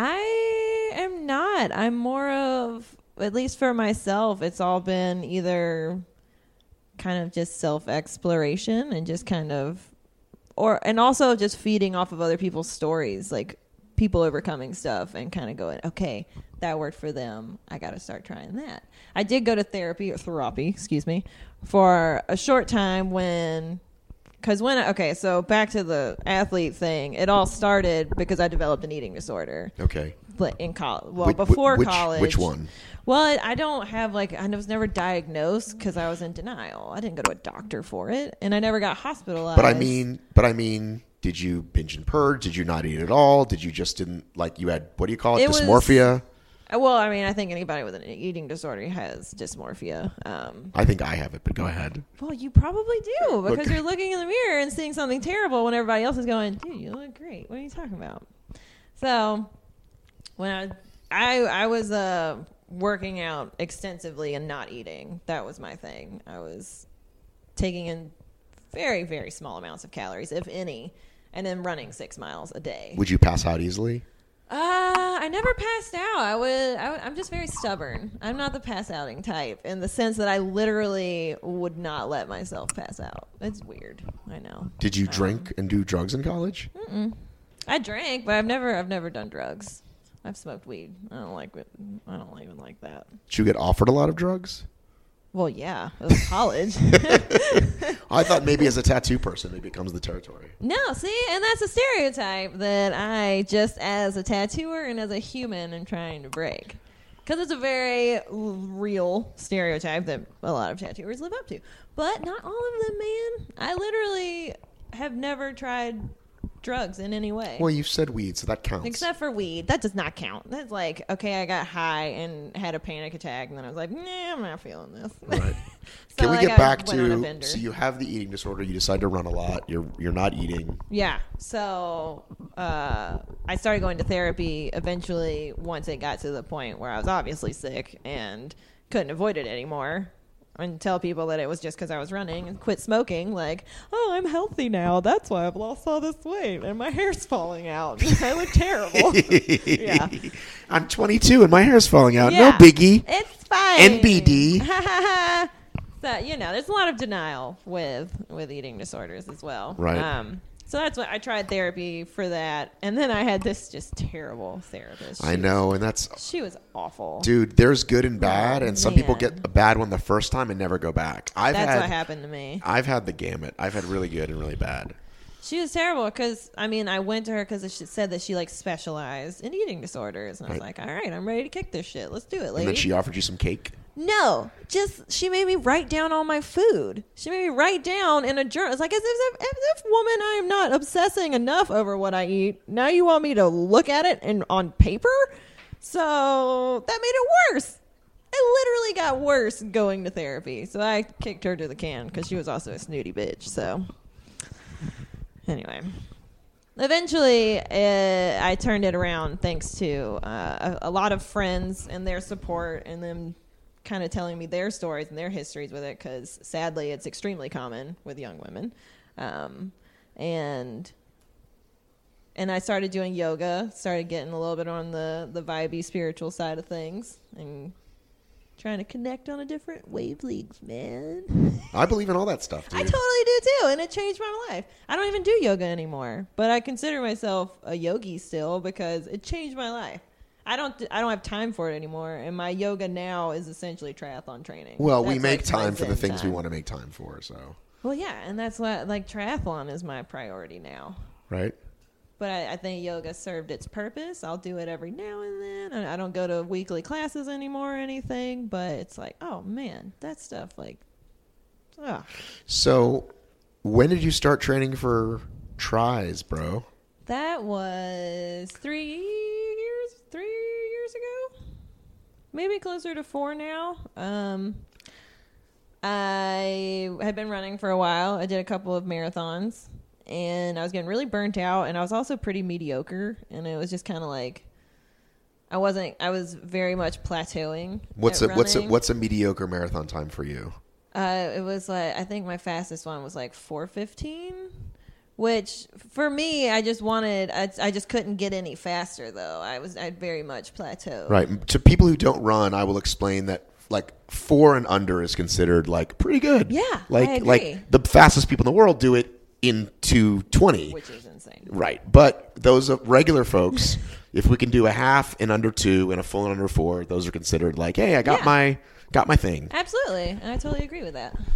Speaker 3: I am not. I'm more of, at least for myself, it's all been either kind of just self-exploration and just kind of, or, and also just feeding off of other people's stories, like people overcoming stuff and kind of going, okay, that worked for them. I got to start trying that. I did go to therapy or therapy, excuse me, for a short time when, because when, I, okay, so back to the athlete thing, it all started because I developed an eating disorder.
Speaker 2: Okay.
Speaker 3: But in college, well,
Speaker 2: Which-
Speaker 3: before
Speaker 2: which-
Speaker 3: college.
Speaker 2: which one?
Speaker 3: Well, I don't have like I was never diagnosed because I was in denial. I didn't go to a doctor for it, and I never got hospitalized.
Speaker 2: But I mean, but I mean, did you binge and purge? Did you not eat at all? Did you just didn't like you had what do you call it?
Speaker 3: It was-
Speaker 2: Dysmorphia.
Speaker 3: well, I mean, I think anybody with an eating disorder has dysmorphia. Um,
Speaker 2: I think I have it, but go ahead.
Speaker 3: well, you probably do because
Speaker 2: Look.
Speaker 3: you're looking in the mirror and seeing something terrible when everybody else is going, "Dude, you look great. What are you talking about?" So when I I I was uh, working out extensively and not eating. That was my thing. I was taking in very, very small amounts of calories, if any, and then running six miles a day.
Speaker 2: Would you pass out easily?
Speaker 3: Uh, I never passed out. I would. I, I'm just very stubborn. I'm not the pass outing type in the sense that I literally would not let myself pass out. It's weird. I know.
Speaker 2: Did you
Speaker 3: Um,
Speaker 2: drink and do drugs in college?
Speaker 3: Mm-mm. I drank, but I've never. I've never done drugs. I've smoked weed. I don't like it. I don't even like that.
Speaker 2: Did you get offered a lot of drugs?
Speaker 3: Well, yeah, it was college.
Speaker 2: I thought maybe as a tattoo person, maybe it comes the territory.
Speaker 3: No, see, and that's a stereotype that I just as a tattooer and as a human am trying to break. Because it's a very real stereotype that a lot of tattooers live up to. But not all of them, man. I literally have never tried drugs in any way.
Speaker 2: Well, you've said weed, so that counts.
Speaker 3: Except for weed. That does not count. That's like, okay, I got high and had a panic attack, and then I was like, nah, I'm not feeling this.
Speaker 2: Right.
Speaker 3: So,
Speaker 2: Can we
Speaker 3: like,
Speaker 2: get
Speaker 3: I
Speaker 2: back
Speaker 3: went on a
Speaker 2: to
Speaker 3: bender.
Speaker 2: so you have the eating disorder, you decide to run a lot, you're you're not eating.
Speaker 3: Yeah. So uh, I started going to therapy eventually once it got to the point where I was obviously sick and couldn't avoid it anymore. And tell people that it was just because I was running and quit smoking. Like, oh, I'm healthy now. That's why I've lost all this weight and my hair's falling out. I look terrible. Yeah.
Speaker 2: I'm twenty-two and my hair's falling out.
Speaker 3: Yeah.
Speaker 2: No biggie.
Speaker 3: It's fine.
Speaker 2: N B D.
Speaker 3: So, you know, there's a lot of denial with with eating disorders as well.
Speaker 2: Right.
Speaker 3: Um, So that's what I tried therapy for that. And then I had this just terrible therapist. She
Speaker 2: I know, and that's...
Speaker 3: Was, she was awful.
Speaker 2: Dude, there's good and bad,
Speaker 3: Oh,
Speaker 2: and some
Speaker 3: man.
Speaker 2: people get a bad one the first time and never go back. I've
Speaker 3: That's
Speaker 2: had,
Speaker 3: what happened to me.
Speaker 2: I've had the gamut. I've had really good and really bad.
Speaker 3: She was terrible because, I mean, I went to her because she said that she, like, specialized in eating disorders. And I was
Speaker 2: Right.
Speaker 3: like, all right, I'm ready to kick this shit. Let's do it, lady.
Speaker 2: And then she offered you some cake.
Speaker 3: No, just she made me write down all my food. She made me write down in a journal. It's like, as if, as if, woman, I am not obsessing enough over what I eat. Now you want me to look at it and on paper? So that made it worse. It literally got worse going to therapy. So I kicked her to the can because she was also a snooty bitch. So anyway. Eventually, uh, I turned it around thanks to uh, a, a lot of friends and their support and them kind of telling me their stories and their histories with it, because sadly it's extremely common with young women. Um, and and I started doing yoga, started getting a little bit on the, the vibey spiritual side of things and trying to connect on a different wavelength, man.
Speaker 2: I believe in all that stuff, dude.
Speaker 3: I totally do too, and it changed my life. I don't even do yoga anymore, but I consider myself a yogi still because it changed my life. I don't I don't have time for it anymore, and my yoga now is essentially triathlon training.
Speaker 2: Well, we
Speaker 3: That's
Speaker 2: make
Speaker 3: like my
Speaker 2: time for the
Speaker 3: zen
Speaker 2: things we
Speaker 3: time.
Speaker 2: want to make time for, so.
Speaker 3: Well, yeah, and that's what, like, triathlon is my priority now.
Speaker 2: Right?
Speaker 3: But I, I think yoga served its purpose. I'll do it every now and then. I, I don't go to weekly classes anymore or anything, but it's like, oh, man, that stuff, like, ah.
Speaker 2: So, when did you start training for tries, bro?
Speaker 3: That was three years, three years ago, maybe closer to four now. Um, I had been running for a while. I did a couple of marathons, and I was getting really burnt out, and I was also pretty mediocre, and it was just kind of like I wasn't. I was very much plateauing.
Speaker 2: What's
Speaker 3: at
Speaker 2: a what's a
Speaker 3: running.
Speaker 2: what's a mediocre marathon time for you?
Speaker 3: Uh, it was like, I think my fastest one was like four fifteen. Which for me, I just wanted, I, I just couldn't get any faster though. I was, I'd very much plateaued.
Speaker 2: Right. To people who don't run, I will explain that like four and under is considered like pretty good.
Speaker 3: Yeah,
Speaker 2: Like
Speaker 3: I agree.
Speaker 2: like the fastest people in the world do it in two twenty.
Speaker 3: Which is insane.
Speaker 2: Right. But those are regular folks, if we can do a half in under two and a full in under four, those are considered like, hey, I got
Speaker 3: Yeah.
Speaker 2: my got my thing.
Speaker 3: Absolutely. And I totally agree with that.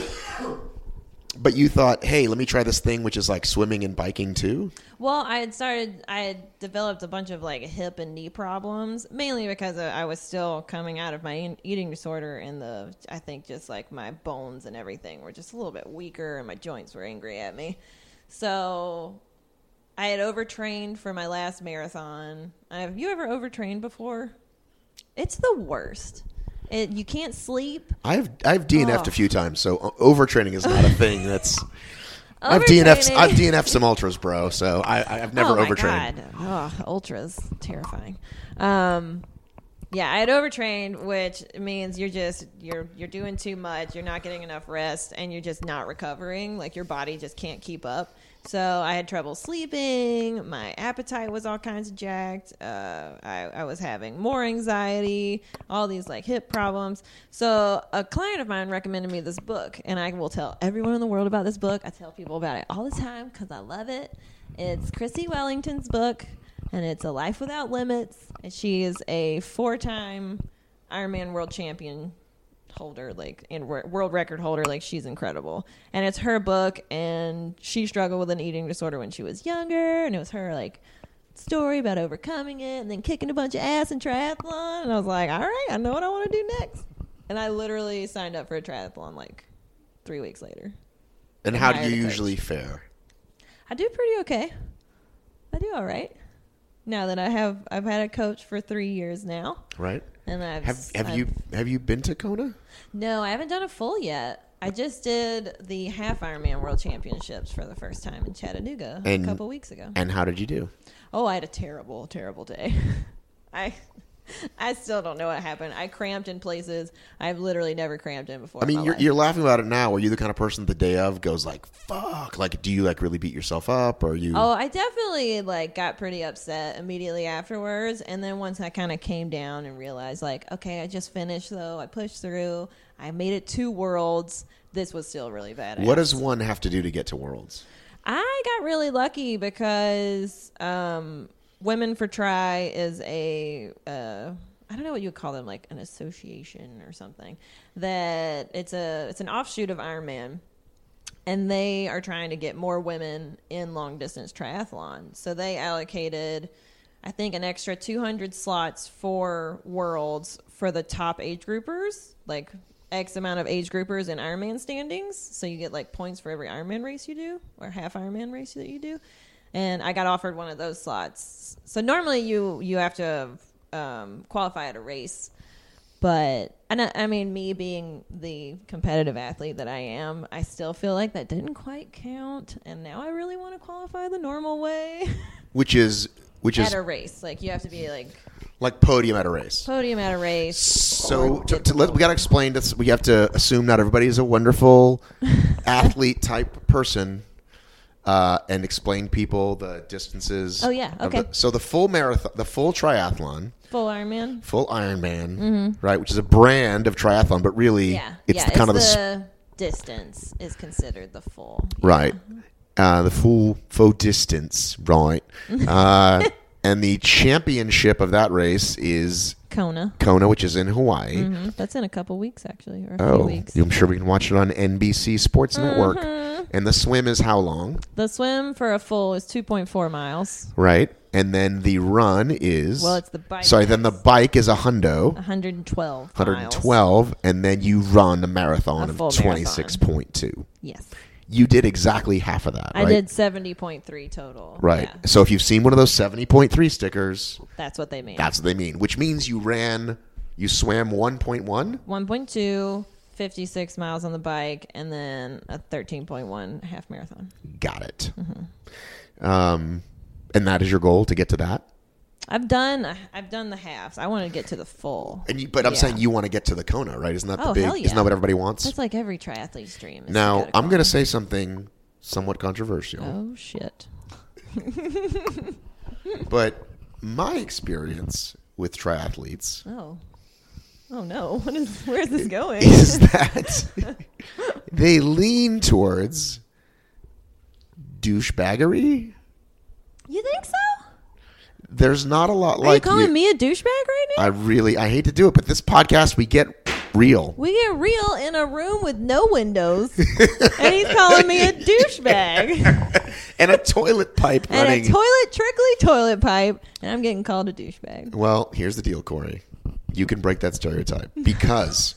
Speaker 2: But you thought, hey, let me try this thing, which is like swimming and biking too?
Speaker 3: Well, I had started, I had developed a bunch of like hip and knee problems, mainly because I was still coming out of my in- eating disorder, and the, I think just like my bones and everything were just a little bit weaker, and my joints were angry at me. So I had overtrained for my last marathon. Have you ever overtrained before? It's the worst. It, you can't sleep.
Speaker 2: I've I've D N F'd
Speaker 3: Oh.
Speaker 2: a few times, so o- overtraining is not a thing. That's I've D N F'd
Speaker 3: Overtraining.
Speaker 2: I've D N F'd some ultras, bro. So I I've never
Speaker 3: oh my
Speaker 2: overtrained.
Speaker 3: God. Oh, ultras, terrifying. Um, yeah, I had overtrained, which means you're just you're you're doing too much. You're not getting enough rest, and you're just not recovering. Like your body just can't keep up. So I had trouble sleeping. My appetite was all kinds of jacked. Uh, I, I was having more anxiety, all these like hip problems. So a client of mine recommended me this book, and I will tell everyone in the world about this book. I tell people about it all the time because I love it. It's Chrissy Wellington's book, and it's A Life Without Limits. And she is a four-time Ironman world champion holder, like in world record holder. Like, she's incredible, and it's her book, and she struggled with an eating disorder when she was younger, and it was her like story about overcoming it and then kicking a bunch of ass in triathlon. And I was like, all right, I know what I want to do next. And I literally signed up for a triathlon like three weeks later.
Speaker 2: And how do
Speaker 3: hired
Speaker 2: you
Speaker 3: a coach.
Speaker 2: usually fare?
Speaker 3: I do pretty okay. I do all right. Now that I have, I've had a coach for three years now,
Speaker 2: Right?
Speaker 3: and I've
Speaker 2: Have have
Speaker 3: I've-
Speaker 2: you have you been to Kona?
Speaker 3: No, I haven't done a full yet. I just did the half Ironman World Championships for the first time in Chattanooga
Speaker 2: And-
Speaker 3: a couple weeks ago.
Speaker 2: And how did you do?
Speaker 3: Oh, I had a terrible, terrible day. I I still don't know what happened. I cramped in places I've literally never cramped in before.
Speaker 2: I mean,
Speaker 3: in my
Speaker 2: you're
Speaker 3: life.
Speaker 2: you're laughing about it now. Are you the kind of person the day of goes like, "Fuck"? Like, do you like really beat yourself up, or are you?
Speaker 3: Oh, I definitely like got pretty upset immediately afterwards, and then once I kind of came down and realized, like, okay, I just finished though. I pushed through. I made it two worlds. This was still really bad.
Speaker 2: What does one have to do to get to Worlds?
Speaker 3: I got really lucky because um, Women for Tri is a, uh, I don't know what you would call them, like an association or something. That it's a it's an offshoot of Ironman, and they are trying to get more women in long distance triathlon. So they allocated, I think, an extra two hundred slots for Worlds for the top age groupers, like X amount of age groupers in Ironman standings. So you get like points for every Ironman race you do or half Ironman race that you do. And I got offered one of those slots. So normally you, you have to um, qualify at a race. But, and I, I mean, me being the competitive athlete that I am, I still feel like that didn't quite count. And now I really want to qualify the normal way.
Speaker 2: Which is, which
Speaker 3: at
Speaker 2: is
Speaker 3: a race. Like you have to be like
Speaker 2: like podium at a race.
Speaker 3: Podium at a race.
Speaker 2: So to, to let, we got to explain this. We have to assume not everybody is a wonderful athlete type person, uh, and explain people the distances.
Speaker 3: Oh yeah, okay.
Speaker 2: The, so the full marathon, the full triathlon,
Speaker 3: full Ironman,
Speaker 2: full Ironman, mm-hmm. right? Which is a brand of triathlon, but really,
Speaker 3: yeah,
Speaker 2: it's
Speaker 3: yeah,
Speaker 2: the kind
Speaker 3: it's
Speaker 2: of the,
Speaker 3: the distance is considered the full.
Speaker 2: Right. Uh, the full full distance, right? Uh, and the championship of that race is
Speaker 3: Kona.
Speaker 2: Kona, which is in Hawaii.
Speaker 3: Mm-hmm. That's in a couple weeks, actually, or a
Speaker 2: oh,
Speaker 3: few weeks.
Speaker 2: I'm sure we can watch it on N B C Sports
Speaker 3: mm-hmm.
Speaker 2: Network. And the swim is how long?
Speaker 3: The swim for a full is two point four miles.
Speaker 2: Right. And then the run is...
Speaker 3: Well, it's the bike.
Speaker 2: Sorry, then the bike is a hundo.
Speaker 3: one hundred twelve
Speaker 2: one hundred twelve,
Speaker 3: miles.
Speaker 2: And then you run a marathon
Speaker 3: a
Speaker 2: of twenty-six point two.
Speaker 3: Yes.
Speaker 2: You did exactly half of that,
Speaker 3: I
Speaker 2: right?
Speaker 3: did seventy point three total.
Speaker 2: Right.
Speaker 3: Yeah.
Speaker 2: So if you've seen one of those seventy point three stickers...
Speaker 3: That's what they mean.
Speaker 2: That's what they mean, which means you ran... You swam one point one?
Speaker 3: one point two, fifty-six miles on the bike, and then a thirteen point one half marathon.
Speaker 2: Got it.
Speaker 3: Mm-hmm.
Speaker 2: Um, and that is your goal, to get to that?
Speaker 3: I've done I've done the halves. I want to get to the full.
Speaker 2: And you, But I'm
Speaker 3: yeah.
Speaker 2: saying you want to get to the Kona, right? Isn't that the
Speaker 3: oh,
Speaker 2: big?
Speaker 3: hell yeah.
Speaker 2: Isn't that what everybody wants?
Speaker 3: That's like every triathlete's dream.
Speaker 2: Now, I'm going to say something somewhat controversial.
Speaker 3: Oh, shit.
Speaker 2: But my experience with triathletes...
Speaker 3: Oh. Oh, no. What is, where is this going?
Speaker 2: is that they lean towards douchebaggery.
Speaker 3: You think so?
Speaker 2: There's not a lot
Speaker 3: Are
Speaker 2: like
Speaker 3: you calling
Speaker 2: you.
Speaker 3: me a douchebag right now?
Speaker 2: I really, I hate to do it, but this podcast, we get real.
Speaker 3: We get real in a room with no windows, and he's calling me a douchebag.
Speaker 2: And a toilet pipe
Speaker 3: and
Speaker 2: running.
Speaker 3: a toilet, trickly toilet pipe, and I'm getting called a douchebag.
Speaker 2: Well, here's the deal, Corey. You can break that stereotype because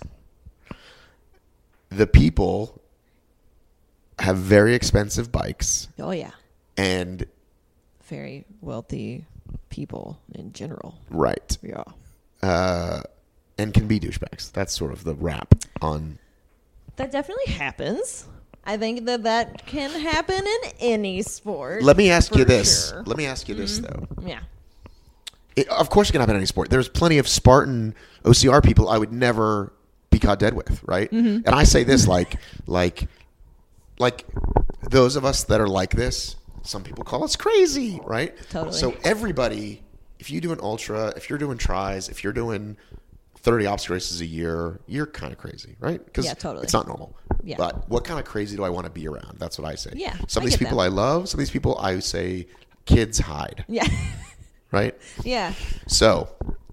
Speaker 2: the people have very expensive bikes.
Speaker 3: Oh, yeah.
Speaker 2: And
Speaker 3: very wealthy people in general.
Speaker 2: Right.
Speaker 3: Yeah.
Speaker 2: Uh, and can be douchebags. That's sort of the rap on.
Speaker 3: That definitely happens. I think that that can happen in any sport.
Speaker 2: Let me ask you this.
Speaker 3: Sure.
Speaker 2: Let me ask you this,
Speaker 3: mm-hmm.
Speaker 2: though.
Speaker 3: Yeah.
Speaker 2: It, of course it can happen in any sport. There's plenty of Spartan O C R people I would never be caught dead with, right?
Speaker 3: Mm-hmm.
Speaker 2: And I say this like, like, like those of us that are like this, some people call us crazy, right?
Speaker 3: Totally.
Speaker 2: So everybody, if you do an ultra, if you're doing tries, if you're doing thirty obstacle races a year, you're kind of crazy, right? Because
Speaker 3: yeah, totally.
Speaker 2: it's not normal.
Speaker 3: Yeah.
Speaker 2: But what kind of crazy do I want to be around? That's what I say.
Speaker 3: Yeah,
Speaker 2: Some
Speaker 3: I
Speaker 2: of these
Speaker 3: get
Speaker 2: people
Speaker 3: that.
Speaker 2: I love. Some of these people I say, kids hide.
Speaker 3: Yeah.
Speaker 2: Right?
Speaker 3: Yeah.
Speaker 2: So,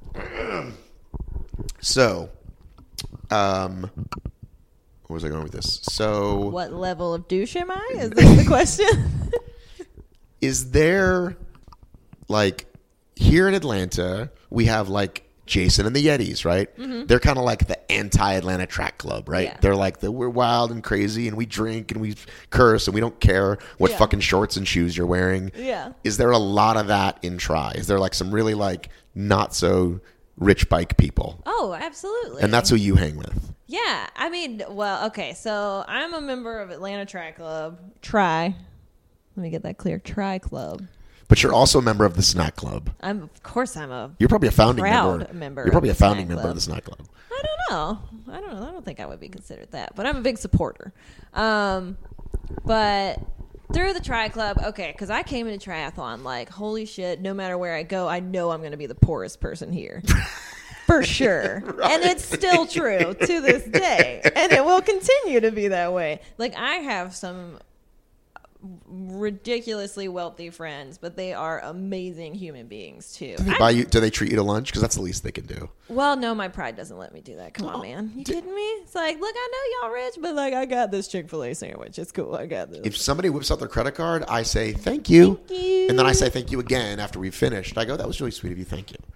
Speaker 2: so, um, where was I going with this? So,
Speaker 3: What level of douche am I? Is this the question?
Speaker 2: is there, like, here in Atlanta, we have, like, Jason and the Yetis, right? Mm-hmm. They're kind of like the anti-Atlanta track club, right?
Speaker 3: Yeah.
Speaker 2: They're like, the, we're wild and crazy, and we drink, and we curse, and we don't care what
Speaker 3: Yeah.
Speaker 2: fucking shorts and shoes you're wearing.
Speaker 3: Yeah.
Speaker 2: Is there a lot of that in Tri? Is there, like, some really, like, not so rich bike people?
Speaker 3: Oh, absolutely.
Speaker 2: And that's who you hang with.
Speaker 3: Yeah. I mean, well, okay. So I'm a member of Atlanta Track Club. Tri. Let me get that clear. Tri Club.
Speaker 2: But you're also a member of the Snack Club.
Speaker 3: I'm, of course, I'm a.
Speaker 2: You're probably a founding
Speaker 3: Proud
Speaker 2: member.
Speaker 3: member
Speaker 2: You're probably a
Speaker 3: of the
Speaker 2: founding
Speaker 3: Snack
Speaker 2: member
Speaker 3: Club.
Speaker 2: of the Snack Club.
Speaker 3: I don't know. I don't know. I don't think I would be considered that, but I'm a big supporter. Um, but through the Tri Club, okay, because I came into triathlon like, holy shit, no matter where I go, I know I'm going to be the poorest person here. For sure. Right. And it's still true to this day. And it will continue to be that way. Like, I have some ridiculously wealthy friends, but they are amazing human beings too.
Speaker 2: Do they
Speaker 3: I-
Speaker 2: buy you? Do they treat you to lunch? Because that's the least they can do.
Speaker 3: Well, no, my pride doesn't let me do that. Come on, man. You kidding me? It's like, look, I know y'all rich, but like, I got this Chick-fil-A sandwich. It's cool. I got this.
Speaker 2: If somebody whips out their credit card, I say thank you,
Speaker 3: Thank you.
Speaker 2: and then I say thank you again after we've finished. I go, that was really sweet of you. Thank you.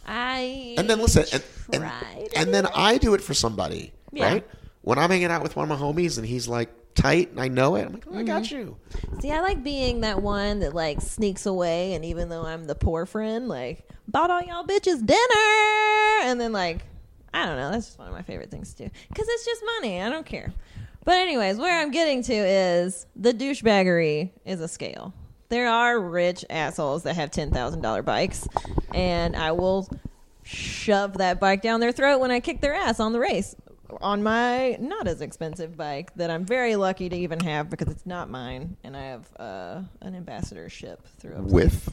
Speaker 3: I
Speaker 2: And then listen, and, and,
Speaker 3: tried.
Speaker 2: and then I do it for somebody,
Speaker 3: Yeah.
Speaker 2: right? When I'm hanging out with one of my homies and he's like tight and I know it, I'm like, oh, I
Speaker 3: Mm-hmm.
Speaker 2: got you.
Speaker 3: See, I like being that one that like sneaks away, and even though I'm the poor friend, like bought all y'all bitches dinner, and then like I don't know, that's just one of my favorite things to do because it's just money. I don't care. But anyways, where I'm getting to is the douchebaggery is a scale. There are rich assholes that have ten thousand dollar bikes, and I will shove that bike down their throat when I kick their ass on the race. On my not as expensive bike that I'm very lucky to even have because it's not mine, and I have uh, an ambassadorship through a
Speaker 2: With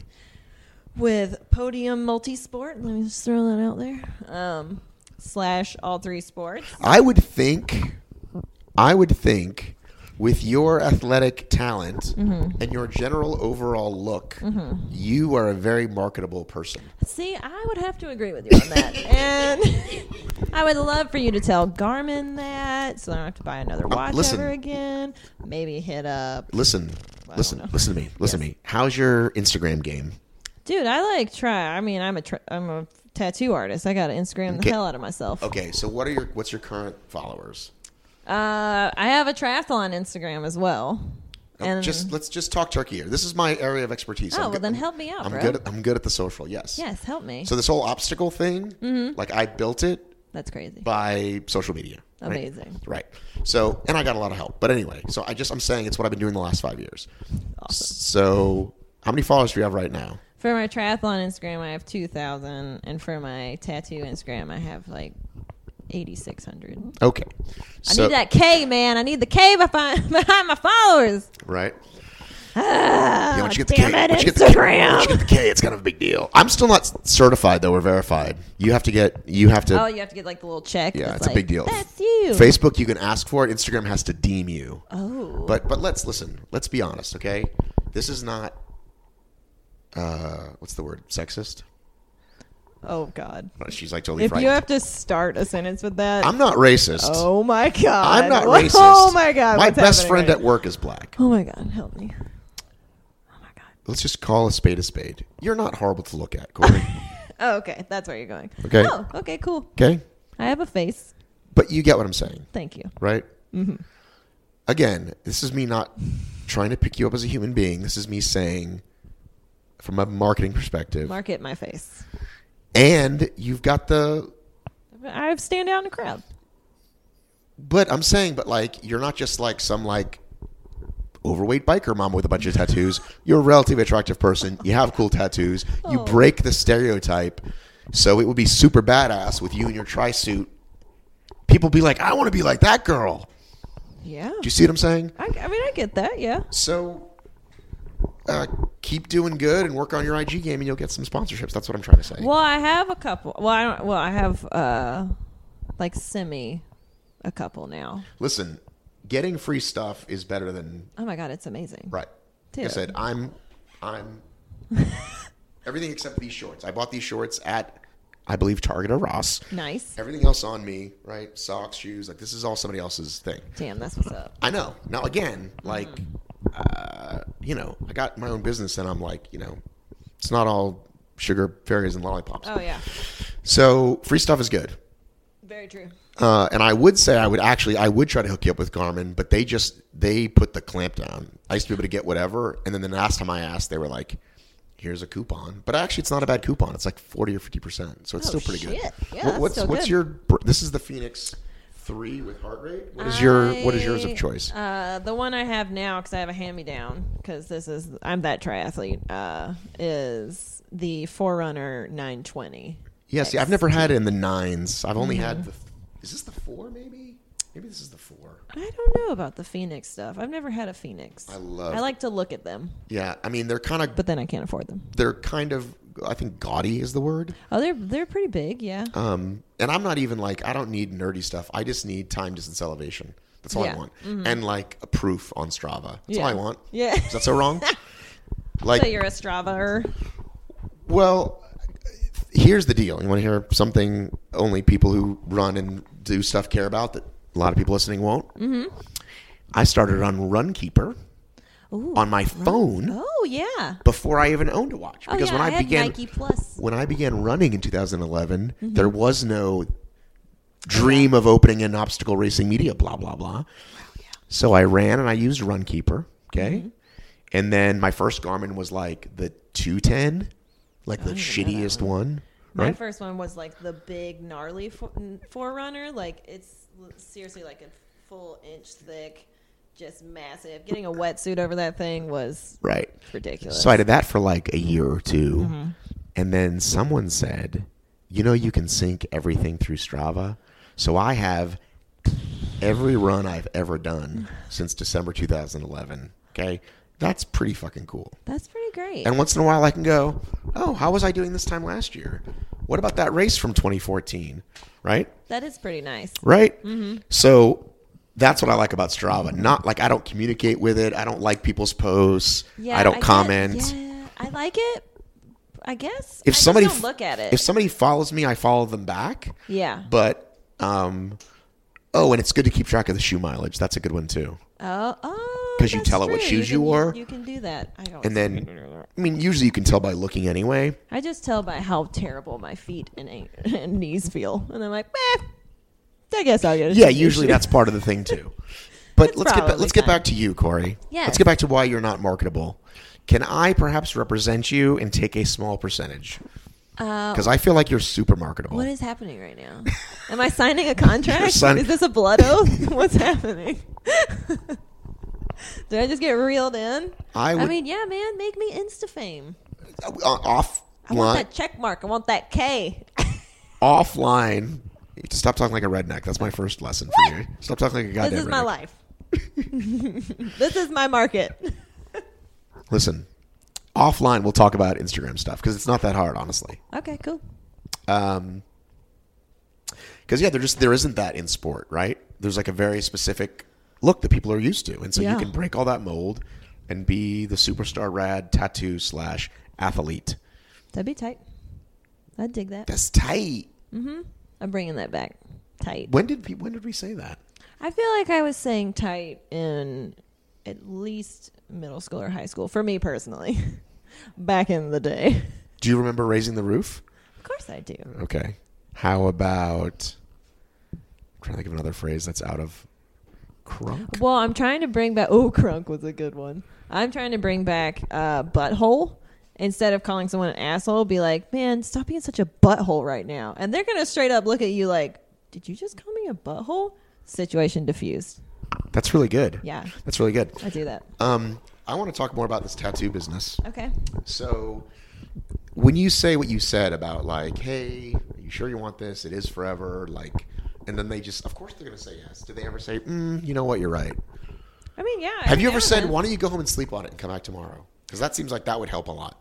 Speaker 3: with Podium Multisport. Let me just throw that out there. Um, slash all three sports.
Speaker 2: I would think, I would think, with your athletic talent
Speaker 3: Mm-hmm.
Speaker 2: and your general overall look, you are a very marketable person.
Speaker 3: See, I would have to agree with you on that, and I would love for you to tell Garmin that, so I don't have to buy another watch
Speaker 2: listen.
Speaker 3: ever again. Maybe hit up,
Speaker 2: Listen,
Speaker 3: I
Speaker 2: listen,
Speaker 3: don't know.
Speaker 2: listen to me. Listen to me. How's your Instagram game?
Speaker 3: dude. I like try. I mean, I'm a tra- I'm a tattoo artist. I got to Instagram
Speaker 2: Okay.
Speaker 3: the hell out of myself.
Speaker 2: Okay, so what are your what's your current followers?
Speaker 3: Uh, I have a triathlon Instagram as well. And
Speaker 2: just let's just talk turkey here. This is my area of expertise.
Speaker 3: oh,
Speaker 2: I'm
Speaker 3: well,
Speaker 2: good-
Speaker 3: then
Speaker 2: I'm-
Speaker 3: help me out,
Speaker 2: I'm
Speaker 3: bro.
Speaker 2: good. At, I'm good at the social. Yes.
Speaker 3: Yes, help me.
Speaker 2: So this whole obstacle thing,
Speaker 3: Mm-hmm.
Speaker 2: like I built it
Speaker 3: That's crazy.
Speaker 2: by social media. right?
Speaker 3: Amazing.
Speaker 2: Right. So, and I got a lot of help. But anyway, so I just I'm saying it's what I've been doing the last five years.
Speaker 3: Awesome.
Speaker 2: So, how many followers do you have right now?
Speaker 3: For my triathlon Instagram, I have two thousand, and for my tattoo Instagram, I have like eighty-six hundred.
Speaker 2: Okay.
Speaker 3: I
Speaker 2: So,
Speaker 3: need that K, man. I need the K behind, behind my followers.
Speaker 2: right.
Speaker 3: Ah,
Speaker 2: Yeah, once you get the
Speaker 3: damn
Speaker 2: K,
Speaker 3: it,
Speaker 2: once you get the K,
Speaker 3: Instagram.
Speaker 2: once you get the K, it's kind of a big deal. I'm still not certified though, or verified. You have to get. You have to.
Speaker 3: Oh, you have to get like the little check.
Speaker 2: Yeah,
Speaker 3: that's
Speaker 2: it's a
Speaker 3: like,
Speaker 2: big deal.
Speaker 3: That's you.
Speaker 2: Facebook, you can ask for it. Instagram has to deem you.
Speaker 3: Oh.
Speaker 2: But but let's listen. Let's be honest, okay? This is not. Uh, what's the word? Sexist.
Speaker 3: Oh, God.
Speaker 2: Oh, she's like totally
Speaker 3: If
Speaker 2: frightened.
Speaker 3: you have to start a sentence with that.
Speaker 2: I'm not racist.
Speaker 3: Oh, my God.
Speaker 2: I'm not
Speaker 3: Whoa,
Speaker 2: racist.
Speaker 3: Oh, my God.
Speaker 2: My
Speaker 3: What's
Speaker 2: best
Speaker 3: happening
Speaker 2: friend
Speaker 3: right
Speaker 2: at work is black.
Speaker 3: now? Oh, my God. Help me. Oh, my God.
Speaker 2: Let's just call a spade a spade. You're not horrible to look at, Corey.
Speaker 3: Oh, okay. That's where you're going.
Speaker 2: Okay.
Speaker 3: Oh, okay, cool.
Speaker 2: Okay?
Speaker 3: I have a face.
Speaker 2: But you get what I'm saying,
Speaker 3: Thank you.
Speaker 2: right?
Speaker 3: Mm-hmm.
Speaker 2: Again, this is me not trying to pick you up as a human being. This is me saying, from a marketing perspective,
Speaker 3: Market my face.
Speaker 2: and you've got the.
Speaker 3: I stand out in the crowd.
Speaker 2: But I'm saying, but like, you're not just like some like overweight biker mom with a bunch of tattoos. You're a relatively attractive person. You have cool tattoos. You
Speaker 3: Oh.
Speaker 2: break the stereotype. So it would be super badass with you in your tri-suit. People be like, I want to be like that girl.
Speaker 3: Yeah.
Speaker 2: Do you see what I'm saying?
Speaker 3: I, I mean, I get that, yeah.
Speaker 2: So uh, keep doing good and work on your I G game, and you'll get some sponsorships. That's what I'm trying to say.
Speaker 3: Well, I have a couple. Well, I don't. Well, I have uh, like semi, a couple now.
Speaker 2: Listen, getting free stuff is better than
Speaker 3: Oh my God, it's amazing.
Speaker 2: right. Like I
Speaker 3: Dude.
Speaker 2: said, I'm, I'm everything except these shorts. I bought these shorts at, I believe, Target or Ross.
Speaker 3: Nice.
Speaker 2: Everything else on me, right? Socks, shoes, like this is all somebody else's thing.
Speaker 3: Damn, that's what's up.
Speaker 2: I know. Now again, like, uh, you know, I got my own business, and I'm like, you know, it's not all sugar fairies and lollipops.
Speaker 3: Oh yeah,
Speaker 2: So free stuff is good.
Speaker 3: very true.
Speaker 2: Uh, and I would say I would actually I would try to hook you up with Garmin, but they just they put the clamp down. I used to be able to get whatever, and then the last time I asked, they were like, "Here's a coupon." But actually, it's not a bad coupon. It's like forty or fifty percent, so it's
Speaker 3: Oh,
Speaker 2: still pretty good.
Speaker 3: shit. Yeah,
Speaker 2: What-
Speaker 3: that's
Speaker 2: what's
Speaker 3: still
Speaker 2: what's
Speaker 3: good.
Speaker 2: your br- this is the Phoenix three with heart rate. What is your what is yours of choice?
Speaker 3: Uh, the one I have now, because I have a hand me down, because this is I'm that triathlete. Uh, is the Forerunner nine twenty.
Speaker 2: Yeah, see, I've never had it in the nines. I've only had the. Is this the four? Maybe maybe this is the four.
Speaker 3: I don't know about the Phoenix stuff. I've never had a Phoenix.
Speaker 2: I love-
Speaker 3: I like to look at them,
Speaker 2: Yeah, I mean they're kind of
Speaker 3: but then I can't afford them.
Speaker 2: they're kind of I think gaudy is the word.
Speaker 3: Oh, they're they're pretty big, yeah.
Speaker 2: Um, and I'm not even like, I don't need nerdy stuff. I just need time distance elevation. That's all
Speaker 3: Yeah.
Speaker 2: I want.
Speaker 3: Mm-hmm.
Speaker 2: And like a proof on Strava. That's
Speaker 3: Yeah.
Speaker 2: all I want.
Speaker 3: Yeah.
Speaker 2: Is that so wrong? Like,
Speaker 3: So you're a Strava-er.
Speaker 2: well, here's the deal. You want to hear something only people who run and do stuff care about that a lot of people listening won't? Mm-hmm. I started on Runkeeper
Speaker 3: Ooh,
Speaker 2: on my phone
Speaker 3: Oh yeah.
Speaker 2: before I even owned a watch.
Speaker 3: Oh
Speaker 2: Because
Speaker 3: yeah.
Speaker 2: when I,
Speaker 3: had
Speaker 2: began
Speaker 3: Nike Plus.
Speaker 2: when I began running in two thousand eleven,
Speaker 3: Mm-hmm.
Speaker 2: there was no dream of opening an obstacle racing media, blah, blah, blah. So I ran and I used Runkeeper, okay?
Speaker 3: Mm-hmm.
Speaker 2: And then my first Garmin was like the two ten, like the
Speaker 3: I didn't know that
Speaker 2: shittiest one,
Speaker 3: My
Speaker 2: right?
Speaker 3: first one was like the big gnarly for- Forerunner. Like it's l- seriously like a full inch thick, just massive. Getting a wetsuit over that thing was
Speaker 2: Right.
Speaker 3: ridiculous.
Speaker 2: So I did that for like a year or two.
Speaker 3: Mm-hmm.
Speaker 2: And then someone said, you know, you can sync everything through Strava. So I have every run I've ever done since December two thousand eleven. Okay. That's pretty fucking cool.
Speaker 3: That's pretty great.
Speaker 2: And once in a while I can go, oh, how was I doing this time last year? What about that race from twenty fourteen? Right?
Speaker 3: That is pretty nice.
Speaker 2: Right? Mm-hmm. So that's what I like about Strava. Not like I don't communicate with it. I don't like people's posts.
Speaker 3: Yeah,
Speaker 2: I don't
Speaker 3: get-
Speaker 2: comment.
Speaker 3: yeah, I like it. I guess.
Speaker 2: If
Speaker 3: I
Speaker 2: somebody
Speaker 3: just don't look at it.
Speaker 2: If somebody follows me, I follow them back.
Speaker 3: yeah.
Speaker 2: But um, oh, and it's good to keep track of the shoe mileage. That's a good one too.
Speaker 3: Oh, oh.
Speaker 2: 'Cause you
Speaker 3: that's
Speaker 2: tell it what
Speaker 3: true.
Speaker 2: shoes you
Speaker 3: can,
Speaker 2: wore.
Speaker 3: You can do that. I don't.
Speaker 2: And then, I mean, usually you can tell by looking anyway.
Speaker 3: I just tell by how terrible my feet and, an- and knees feel, and I'm like, eh, I guess I'll get it.
Speaker 2: Yeah, usually that's part of the thing too. But
Speaker 3: It's
Speaker 2: let's get back,
Speaker 3: probably
Speaker 2: let's get
Speaker 3: fine.
Speaker 2: back to you, Corey.
Speaker 3: Yes.
Speaker 2: Let's get back to why you're not marketable. Can I perhaps represent you and take a small percentage?
Speaker 3: Uh,
Speaker 2: Because I feel like you're super marketable.
Speaker 3: what is happening right now? Am I signing a contract?
Speaker 2: sign-
Speaker 3: Is this a blood oath? What's happening? Did I just get reeled in?
Speaker 2: I would-
Speaker 3: mean, yeah, man, make me Insta fame.
Speaker 2: Uh, offline,
Speaker 3: I want that check mark. I want that K.
Speaker 2: offline. You have to stop talking like a redneck. That's my first lesson for you. Stop talking like a goddamn
Speaker 3: This is my
Speaker 2: redneck.
Speaker 3: life. This is my market.
Speaker 2: Listen, offline we'll talk about Instagram stuff because it's not that hard, honestly.
Speaker 3: Okay, cool.
Speaker 2: Um, because yeah, there just there isn't that in sport, right? There's like a very specific look that people are used to, and so
Speaker 3: Yeah.
Speaker 2: you can break all that mold and be the superstar rad tattoo slash athlete.
Speaker 3: That'd be tight. I'd dig that.
Speaker 2: That's tight.
Speaker 3: I'm bringing that back. Tight.
Speaker 2: When did we, when did we say that?
Speaker 3: I feel like I was saying tight in at least middle school or high school for me personally. Back in the day.
Speaker 2: Do you remember raising the roof?
Speaker 3: Of course I do.
Speaker 2: Okay. How about? I'm trying to think of another phrase that's out of crunk.
Speaker 3: Well, I'm trying to bring back. Oh, crunk was a good one. I'm trying to bring back uh, butthole. Instead of calling someone an asshole, be like, man, stop being such a butthole right now. And they're going to straight up look at you like, did you just call me a butthole? Situation diffused.
Speaker 2: That's really good.
Speaker 3: Yeah,
Speaker 2: That's really good.
Speaker 3: I do that.
Speaker 2: Um, I want to talk more about this tattoo business.
Speaker 3: Okay.
Speaker 2: So, when you say what you said about like, hey, are you sure you want this? It is forever. Like, and then they just, of course, they're going to say yes. Do they ever say, mm, you know what? You're right.
Speaker 3: I mean, yeah.
Speaker 2: Have
Speaker 3: every
Speaker 2: you
Speaker 3: now
Speaker 2: ever
Speaker 3: and
Speaker 2: said,
Speaker 3: then.
Speaker 2: why don't you go home and sleep on it and come back tomorrow? Because that seems like that would help a lot.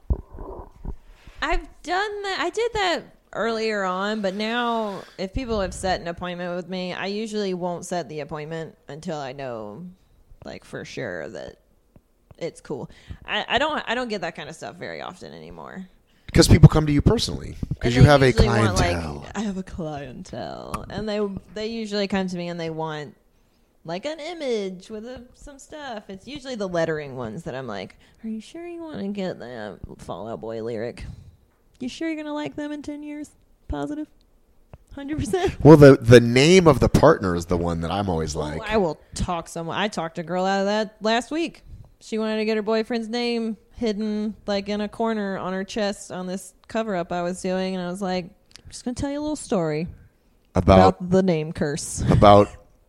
Speaker 3: I've done that. I did that earlier on, but now if people have set an appointment with me, I usually won't set the appointment until I know, like, for sure that it's cool. I, I don't. I don't get that kind of stuff very often anymore.
Speaker 2: Because people come to you personally. Because
Speaker 3: And
Speaker 2: you
Speaker 3: they
Speaker 2: have a
Speaker 3: usually want,
Speaker 2: clientele.
Speaker 3: like, I have a clientele, and they they usually come to me and they want like an image with a, some stuff. It's usually the lettering ones that I'm like, are you sure you want to get that Fall Out Boy lyric? You sure you're gonna like them in ten years? Positive, hundred percent.
Speaker 2: Well, the the name of the partner is the one that I'm always like.
Speaker 3: I will talk someone. I talked a girl out of that last week. She wanted to get her boyfriend's name hidden like in a corner on her chest on this cover up I was doing, and I was like, I'm just gonna tell you a little story
Speaker 2: about
Speaker 3: about the name curse.
Speaker 2: about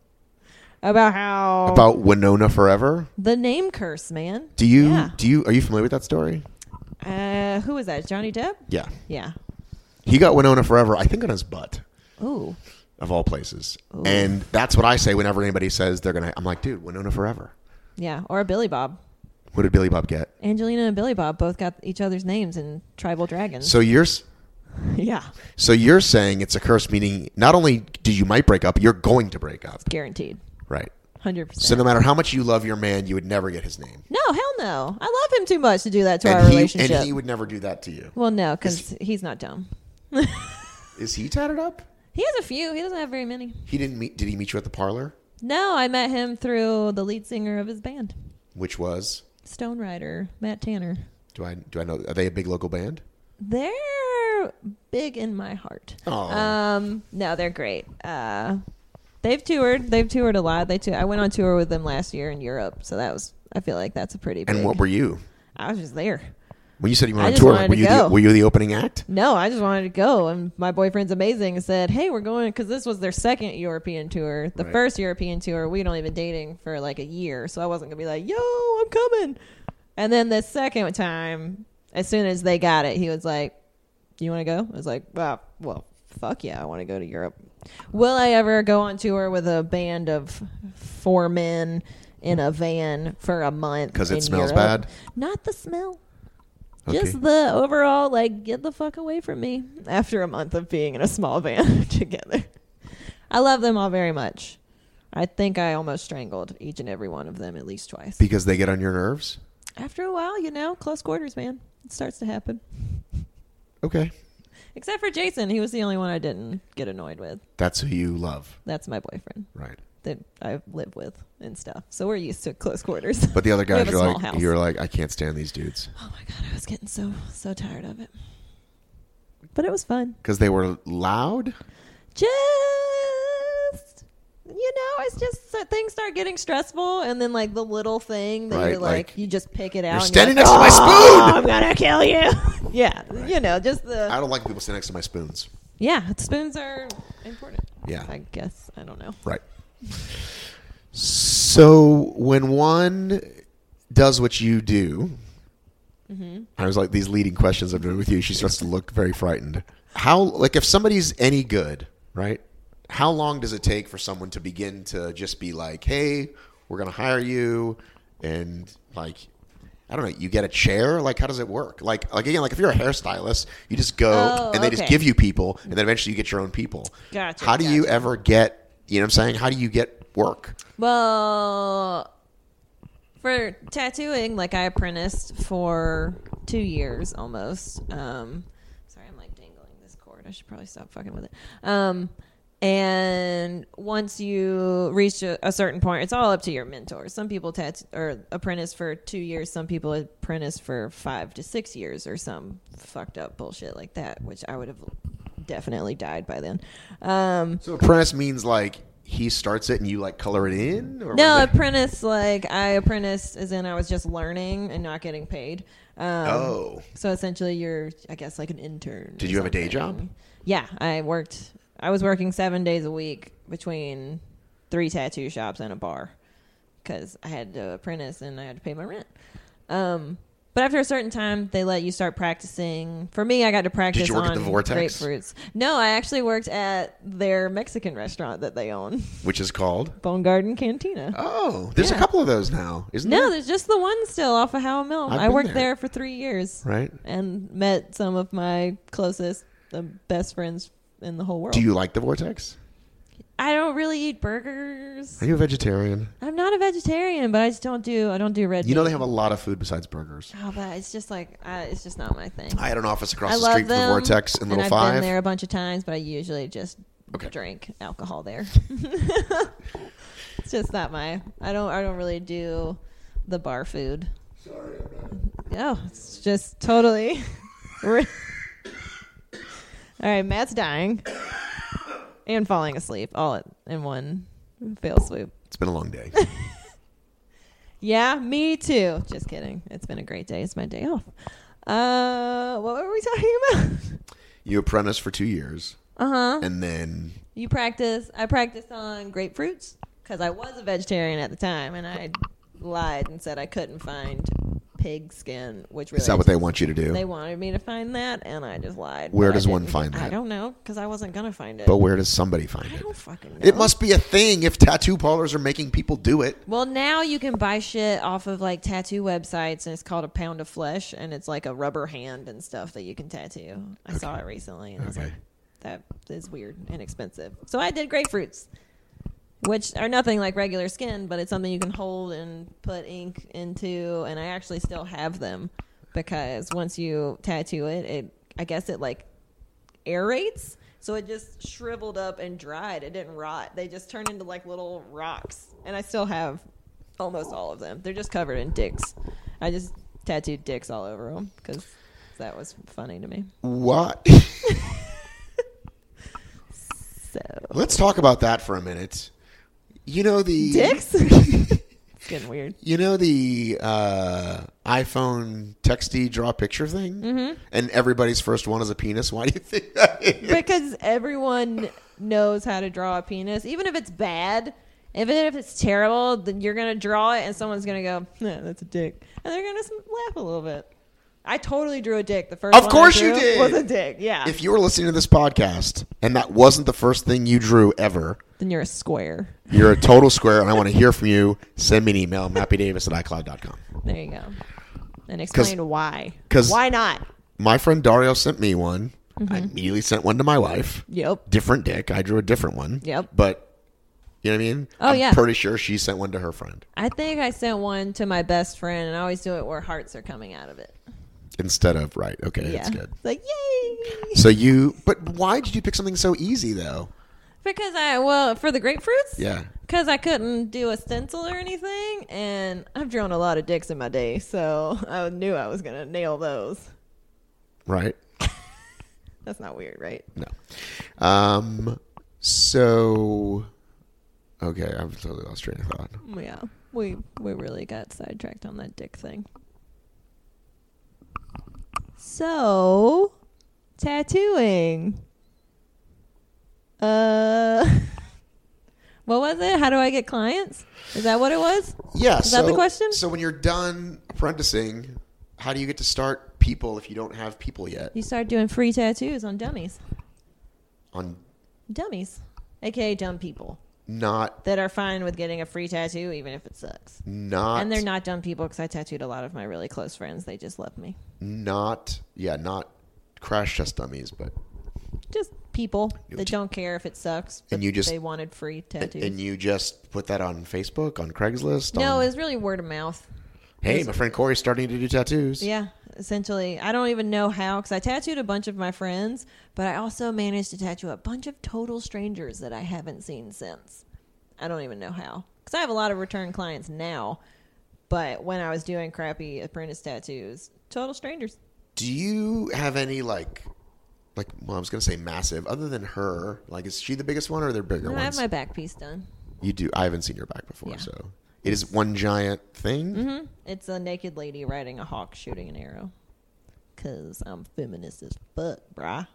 Speaker 3: About how
Speaker 2: about Winona Forever.
Speaker 3: the name curse, man.
Speaker 2: Do you
Speaker 3: Yeah.
Speaker 2: do you are you familiar with that story?
Speaker 3: Uh, who was that? Johnny Depp?
Speaker 2: Yeah,
Speaker 3: Yeah.
Speaker 2: he got Winona Forever. I think on his butt.
Speaker 3: Ooh.
Speaker 2: Of all places.
Speaker 3: Ooh.
Speaker 2: And that's what I say whenever anybody says they're gonna. I'm like, dude, Winona Forever.
Speaker 3: Yeah. Or a Billy Bob.
Speaker 2: What did Billy Bob get?
Speaker 3: Angelina and Billy Bob both got each other's names in Tribal Dragons.
Speaker 2: So you're s-
Speaker 3: yeah.
Speaker 2: so you're saying it's a curse, meaning not only do you might break up, you're going to break up,
Speaker 3: Guaranteed.
Speaker 2: right?
Speaker 3: one hundred percent.
Speaker 2: So no matter how much you love your man, you would never get his name.
Speaker 3: No, hell no. I love him too much to do that to
Speaker 2: and
Speaker 3: our
Speaker 2: he,
Speaker 3: relationship.
Speaker 2: And he would never do that to you.
Speaker 3: Well, no, because he's not dumb.
Speaker 2: Is he tatted up?
Speaker 3: He has a few. He doesn't have very many.
Speaker 2: He didn't meet. Did he meet you at the parlor?
Speaker 3: No, I met him through the lead singer of his band,
Speaker 2: Which was?
Speaker 3: Stone Rider, Matt Tanner.
Speaker 2: Do I do I know? Are they a big local band?
Speaker 3: They're big in my heart.
Speaker 2: Oh.
Speaker 3: Um, no, they're great. Uh, they've toured. They've toured a lot. They tou- I went on tour with them last year in Europe, so that was. I feel like that's a pretty big.
Speaker 2: And what were you?
Speaker 3: I was just there.
Speaker 2: When you said you went
Speaker 3: I
Speaker 2: on
Speaker 3: just
Speaker 2: tour,
Speaker 3: wanted
Speaker 2: were
Speaker 3: to
Speaker 2: you,
Speaker 3: go.
Speaker 2: the, were you the opening act?
Speaker 3: No, I just wanted to go, and my boyfriend's amazing and said, "Hey, we're going," because this was their second European tour. The
Speaker 2: Right.
Speaker 3: first European tour, we'd only been dating for like a year, so I wasn't gonna be like, "Yo, I'm coming." And then the second time, as soon as they got it, he was like, "Do you want to go?" I was like, "Well, well, fuck yeah, I want to go to Europe." Will I ever go on tour with a band of four men in a van for a month?
Speaker 2: Because it
Speaker 3: in
Speaker 2: smells
Speaker 3: Europe?
Speaker 2: bad?
Speaker 3: Not the smell.
Speaker 2: Okay.
Speaker 3: Just the overall, like, get the fuck away from me after a month of being in a small van together. I love them all very much. I think I almost strangled each and every one of them at least twice.
Speaker 2: Because they get on your nerves?
Speaker 3: After a while, you know, close quarters, man. It starts to happen.
Speaker 2: Okay.
Speaker 3: Except for Jason. He was the only one I didn't get annoyed with.
Speaker 2: That's who you love.
Speaker 3: That's my boyfriend
Speaker 2: Right.
Speaker 3: that I live with and stuff. So we're used to close quarters.
Speaker 2: But the other
Speaker 3: We have
Speaker 2: guys,
Speaker 3: a
Speaker 2: you're
Speaker 3: small
Speaker 2: like,
Speaker 3: house.
Speaker 2: you're like, I can't stand these dudes.
Speaker 3: Oh my God, I was getting so, so tired of it. But it was fun.
Speaker 2: Because they were loud?
Speaker 3: Just, you know, it's just so things start getting stressful, and then like the little thing that
Speaker 2: Right,
Speaker 3: you're like,
Speaker 2: like,
Speaker 3: you just pick it out.
Speaker 2: You're
Speaker 3: and
Speaker 2: standing
Speaker 3: you're
Speaker 2: next to my
Speaker 3: like, "Oh,
Speaker 2: spoon!
Speaker 3: I'm gonna kill you." Yeah,
Speaker 2: Right.
Speaker 3: you know, just the
Speaker 2: I don't like people standing next to my spoons.
Speaker 3: yeah. Spoons are important.
Speaker 2: Yeah.
Speaker 3: I guess I don't know.
Speaker 2: Right. So when one does what you do,
Speaker 3: Mm-hmm.
Speaker 2: I was like, these leading questions I'm doing with you, she starts to look very frightened. How, like, if somebody's any good, right? How long does it take for someone to begin to just be like, hey, we're going to hire you, and like, I don't know, you get a chair? Like, how does it work? Like, like again, like if you're a hairstylist, you just go
Speaker 3: Oh,
Speaker 2: and they just
Speaker 3: okay.
Speaker 2: give you people, and then eventually you get your own people.
Speaker 3: Gotcha,
Speaker 2: How do you
Speaker 3: gotcha.
Speaker 2: ever get, you know what I'm saying? How do you get work?
Speaker 3: Well, for tattooing, like I apprenticed for two years almost. Um, sorry, I'm like dangling this cord. I should probably stop fucking with it. Um, and once you reach a, a certain point, it's all up to your mentor. Some people tat- or apprentice for two years. Some people apprentice for five to six years or some fucked up bullshit like that, which I would have definitely died by then. Um,
Speaker 2: So apprentice means like he starts it and you like color it in? Or
Speaker 3: No,
Speaker 2: was it-
Speaker 3: apprentice, like I apprenticed as in I was just learning and not getting paid. Um,
Speaker 2: Oh.
Speaker 3: So essentially you're, I guess, like an intern.
Speaker 2: Did
Speaker 3: or
Speaker 2: you have a day
Speaker 3: something.
Speaker 2: job?
Speaker 3: Yeah, I worked, I was working seven days a week between three tattoo shops and a bar because I had to apprentice and I had to pay my rent. Um, but after a certain time, they let you start practicing. For me, I got to practice
Speaker 2: Did you work
Speaker 3: on
Speaker 2: at the Vortex?
Speaker 3: grapefruits. No, I actually worked at their Mexican restaurant that they own,
Speaker 2: Which is called?
Speaker 3: Bone Garden Cantina.
Speaker 2: Oh, there's
Speaker 3: Yeah.
Speaker 2: a couple of those now, isn't
Speaker 3: No,
Speaker 2: there?
Speaker 3: there's just the one still off of Howell Mill.
Speaker 2: I've
Speaker 3: I
Speaker 2: been
Speaker 3: worked
Speaker 2: there.
Speaker 3: there. for three years
Speaker 2: Right.
Speaker 3: and met some of my closest, the best friends in the whole world.
Speaker 2: Do you like the Vortex?
Speaker 3: I don't really eat burgers.
Speaker 2: Are you a vegetarian?
Speaker 3: I'm not a vegetarian, but I just don't do. I don't do red.
Speaker 2: You know
Speaker 3: meat.
Speaker 2: they have a lot of food besides burgers.
Speaker 3: Oh, but it's just like I, it's just not my thing.
Speaker 2: I had an office across
Speaker 3: I
Speaker 2: the
Speaker 3: love
Speaker 2: street from the
Speaker 3: them,
Speaker 2: Vortex in
Speaker 3: and
Speaker 2: Little
Speaker 3: I've
Speaker 2: Five.
Speaker 3: been there a bunch of times, but I usually just
Speaker 2: Okay.
Speaker 3: drink alcohol there. It's just not my. I don't. I don't really do the bar food.
Speaker 2: Sorry,
Speaker 3: Oh, it's just totally. All right, Matt's dying and falling asleep all in one fail swoop.
Speaker 2: It's been a long day.
Speaker 3: Yeah, me too. Just kidding. It's been a great day. It's my day off. Uh, what were we talking about?
Speaker 2: You apprenticed for two years,
Speaker 3: Uh huh.
Speaker 2: and then
Speaker 3: You practice. I practiced on grapefruits because I was a vegetarian at the time, and I lied and said I couldn't find pig skin, which really
Speaker 2: is that what they want you to do?
Speaker 3: They wanted me to find that, and I just lied.
Speaker 2: Where
Speaker 3: but I
Speaker 2: does one
Speaker 3: didn't.
Speaker 2: find
Speaker 3: I
Speaker 2: that?
Speaker 3: don't know because I wasn't gonna find it.
Speaker 2: But where does somebody find
Speaker 3: I
Speaker 2: it?
Speaker 3: don't fucking know.
Speaker 2: It must be a thing if tattoo parlors are making people do it.
Speaker 3: Well, now you can buy shit off of like tattoo websites, and it's called a pound of flesh, and it's like a rubber hand and stuff that you can tattoo. I saw it recently, and I was
Speaker 2: Okay.
Speaker 3: like, that is weird and expensive. So I did grapefruits. It which are nothing like regular skin, but it's something you can hold and put ink into. And I actually still have them because once you tattoo it, it I guess it like aerates. So it just shriveled up and dried. It didn't rot. They just turned into like little rocks. And I still have almost all of them. They're just covered in dicks. I just tattooed dicks all over them because that was funny to me.
Speaker 2: What?
Speaker 3: So
Speaker 2: Let's talk about that for a minute. You know the
Speaker 3: dicks? It's getting weird.
Speaker 2: You know the uh, iPhone texty draw picture thing? Mm-hmm. And everybody's first one is a penis. Why do you think that is?
Speaker 3: Because everyone knows how to draw a penis, even if it's bad. Even if it's terrible, then you're going to draw it and someone's going to go, yeah, that's a dick. And they're going to laugh a little bit. I totally drew a dick. The first
Speaker 2: Of
Speaker 3: one
Speaker 2: course
Speaker 3: I drew
Speaker 2: you did.
Speaker 3: was a dick, yeah.
Speaker 2: If you were listening to this podcast and that wasn't the first thing you drew ever,
Speaker 3: Then you're a square.
Speaker 2: you're a total square, and I want to hear from you. Send me an email, mappy davis at i cloud dot com.
Speaker 3: There you go. And explain why.
Speaker 2: 'cause-
Speaker 3: Why not?
Speaker 2: My friend Dario sent me one.
Speaker 3: Mm-hmm.
Speaker 2: I immediately sent one to my wife.
Speaker 3: Yep.
Speaker 2: Different dick. I drew a different one.
Speaker 3: Yep.
Speaker 2: But, you know what I mean?
Speaker 3: Oh,
Speaker 2: I'm
Speaker 3: yeah.
Speaker 2: pretty sure she sent one to her friend.
Speaker 3: I think I sent one to my best friend, and I always do it where hearts are coming out of it.
Speaker 2: Instead of, right. Okay,
Speaker 3: Yeah.
Speaker 2: that's good.
Speaker 3: It's like, yay!
Speaker 2: So you, but why did you pick something so easy, though?
Speaker 3: Because I, well, for the grapefruits?
Speaker 2: Yeah.
Speaker 3: Because I couldn't do a stencil or anything, and I've drawn a lot of dicks in my day, so I knew I was going to nail those.
Speaker 2: Right?
Speaker 3: That's not weird, right?
Speaker 2: No. Um. So, okay, I've totally lost train of thought.
Speaker 3: Yeah, we we really got sidetracked on that dick thing. So, tattooing. Uh, what was it? How do I get clients? Is that what it was?
Speaker 2: Yeah.
Speaker 3: Is
Speaker 2: so,
Speaker 3: that the question?
Speaker 2: So when you're done apprenticing, how do you get to start people if you don't have people yet?
Speaker 3: You start doing free tattoos on dummies.
Speaker 2: On
Speaker 3: Dummies, aka dumb people
Speaker 2: not
Speaker 3: that are fine with getting a free tattoo even if it sucks.
Speaker 2: not
Speaker 3: And they're not dumb people because I tattooed a lot of my really close friends. They just love me.
Speaker 2: not yeah not crash test dummies, but
Speaker 3: Just people
Speaker 2: You
Speaker 3: that
Speaker 2: t-
Speaker 3: don't care if it sucks.
Speaker 2: And
Speaker 3: but
Speaker 2: you just-
Speaker 3: they wanted free tattoos.
Speaker 2: and you just put that on Facebook, on Craigslist.
Speaker 3: no,
Speaker 2: on,
Speaker 3: it was really word of mouth.
Speaker 2: hey, my friend Corey's starting to do tattoos.
Speaker 3: Yeah, essentially. I don't even know how because I tattooed a bunch of my friends, but I also managed to tattoo a bunch of total strangers that I haven't seen since. I don't even know how because I have a lot of return clients now, but when I was doing crappy apprentice tattoos, total strangers.
Speaker 2: Do you have any like, like? Well, I was gonna say massive. Other than her, like, is she the biggest one, or are there bigger
Speaker 3: No,
Speaker 2: ones?
Speaker 3: I have my back piece done.
Speaker 2: You do. I haven't seen your back before,
Speaker 3: Yeah.
Speaker 2: so it is one giant thing.
Speaker 3: Mm-hmm. It's a naked lady riding a hawk shooting an arrow. Cause I'm feminist as fuck, brah.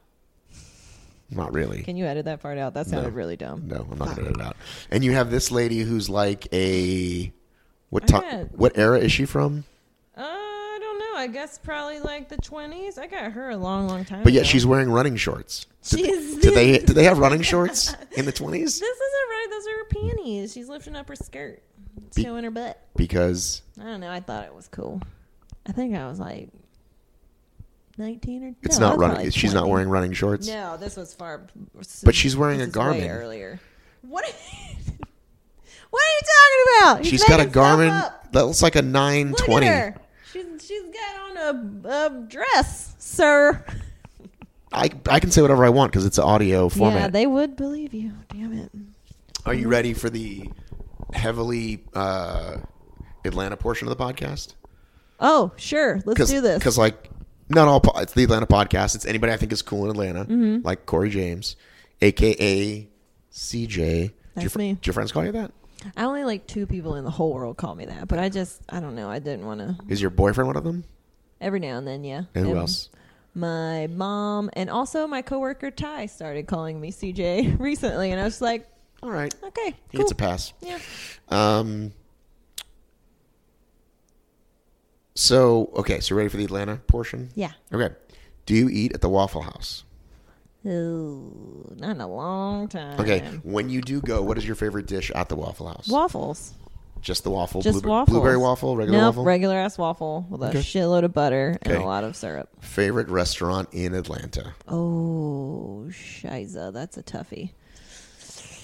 Speaker 2: Not really.
Speaker 3: Can you edit that part out? That sounded
Speaker 2: No.
Speaker 3: really dumb.
Speaker 2: No, I'm not gonna edit it out. And you have this lady who's like a what?
Speaker 3: I
Speaker 2: To,
Speaker 3: got-
Speaker 2: what era is she from?
Speaker 3: Uh, I don't know. I guess probably like the twenties. I got her a long, long time
Speaker 2: But yet
Speaker 3: ago.
Speaker 2: she's wearing running shorts. Did,
Speaker 3: She's-
Speaker 2: did they did they have running shorts in the twenties?
Speaker 3: This isn't right. Those are her panties. She's lifting up her skirt,
Speaker 2: Be-
Speaker 3: showing her butt.
Speaker 2: Because
Speaker 3: I don't know. I thought it was cool. I think I was like nineteen or.
Speaker 2: it's
Speaker 3: no, I
Speaker 2: not
Speaker 3: was
Speaker 2: running.
Speaker 3: probably
Speaker 2: She's not
Speaker 3: twenty.
Speaker 2: wearing running shorts.
Speaker 3: No, this was far.
Speaker 2: But she's wearing
Speaker 3: this
Speaker 2: a
Speaker 3: is way
Speaker 2: Garmin.
Speaker 3: earlier. What? Are you, what are you talking about? He's
Speaker 2: She's got a
Speaker 3: making stuff
Speaker 2: Garmin
Speaker 3: up.
Speaker 2: that looks like a nine
Speaker 3: Look
Speaker 2: twenty.
Speaker 3: at her. She's she's got on a, a dress, sir.
Speaker 2: I I can say whatever I want because it's an audio
Speaker 3: Yeah,
Speaker 2: format.
Speaker 3: they would believe you. Damn it.
Speaker 2: Are you ready for the heavily uh, Atlanta portion of the podcast?
Speaker 3: Oh, sure. Let's
Speaker 2: Cause,
Speaker 3: do this.
Speaker 2: Because, like, not all, po- it's the Atlanta podcast. It's anybody I think is cool in Atlanta,
Speaker 3: Mm-hmm.
Speaker 2: like Corey James, a k a. C J. Do your,
Speaker 3: That's
Speaker 2: fr-
Speaker 3: me.
Speaker 2: do your friends call you that?
Speaker 3: I only like two people in the whole world call me that, but I just, I don't know. I didn't want to.
Speaker 2: Is your boyfriend one of them?
Speaker 3: Every now and then, yeah.
Speaker 2: And who else?
Speaker 3: My mom and also my coworker Ty started calling me C J recently, and I was like,
Speaker 2: All right.
Speaker 3: okay,
Speaker 2: He
Speaker 3: cool.
Speaker 2: gets a pass.
Speaker 3: Yeah.
Speaker 2: Um. So, okay. So, ready for the Atlanta portion?
Speaker 3: Yeah.
Speaker 2: Okay. Do you eat at the Waffle House?
Speaker 3: Ooh, not in a long time.
Speaker 2: Okay. When you do go, what is your favorite dish at the Waffle House?
Speaker 3: Waffles.
Speaker 2: Just the waffle?
Speaker 3: Just
Speaker 2: Blueber-
Speaker 3: waffles.
Speaker 2: Blueberry waffle? Regular
Speaker 3: nope,
Speaker 2: waffle?
Speaker 3: regular ass waffle with a
Speaker 2: Okay.
Speaker 3: shitload of butter and
Speaker 2: Okay.
Speaker 3: a lot of syrup.
Speaker 2: Favorite restaurant in Atlanta?
Speaker 3: Oh, shiza. That's a toughie.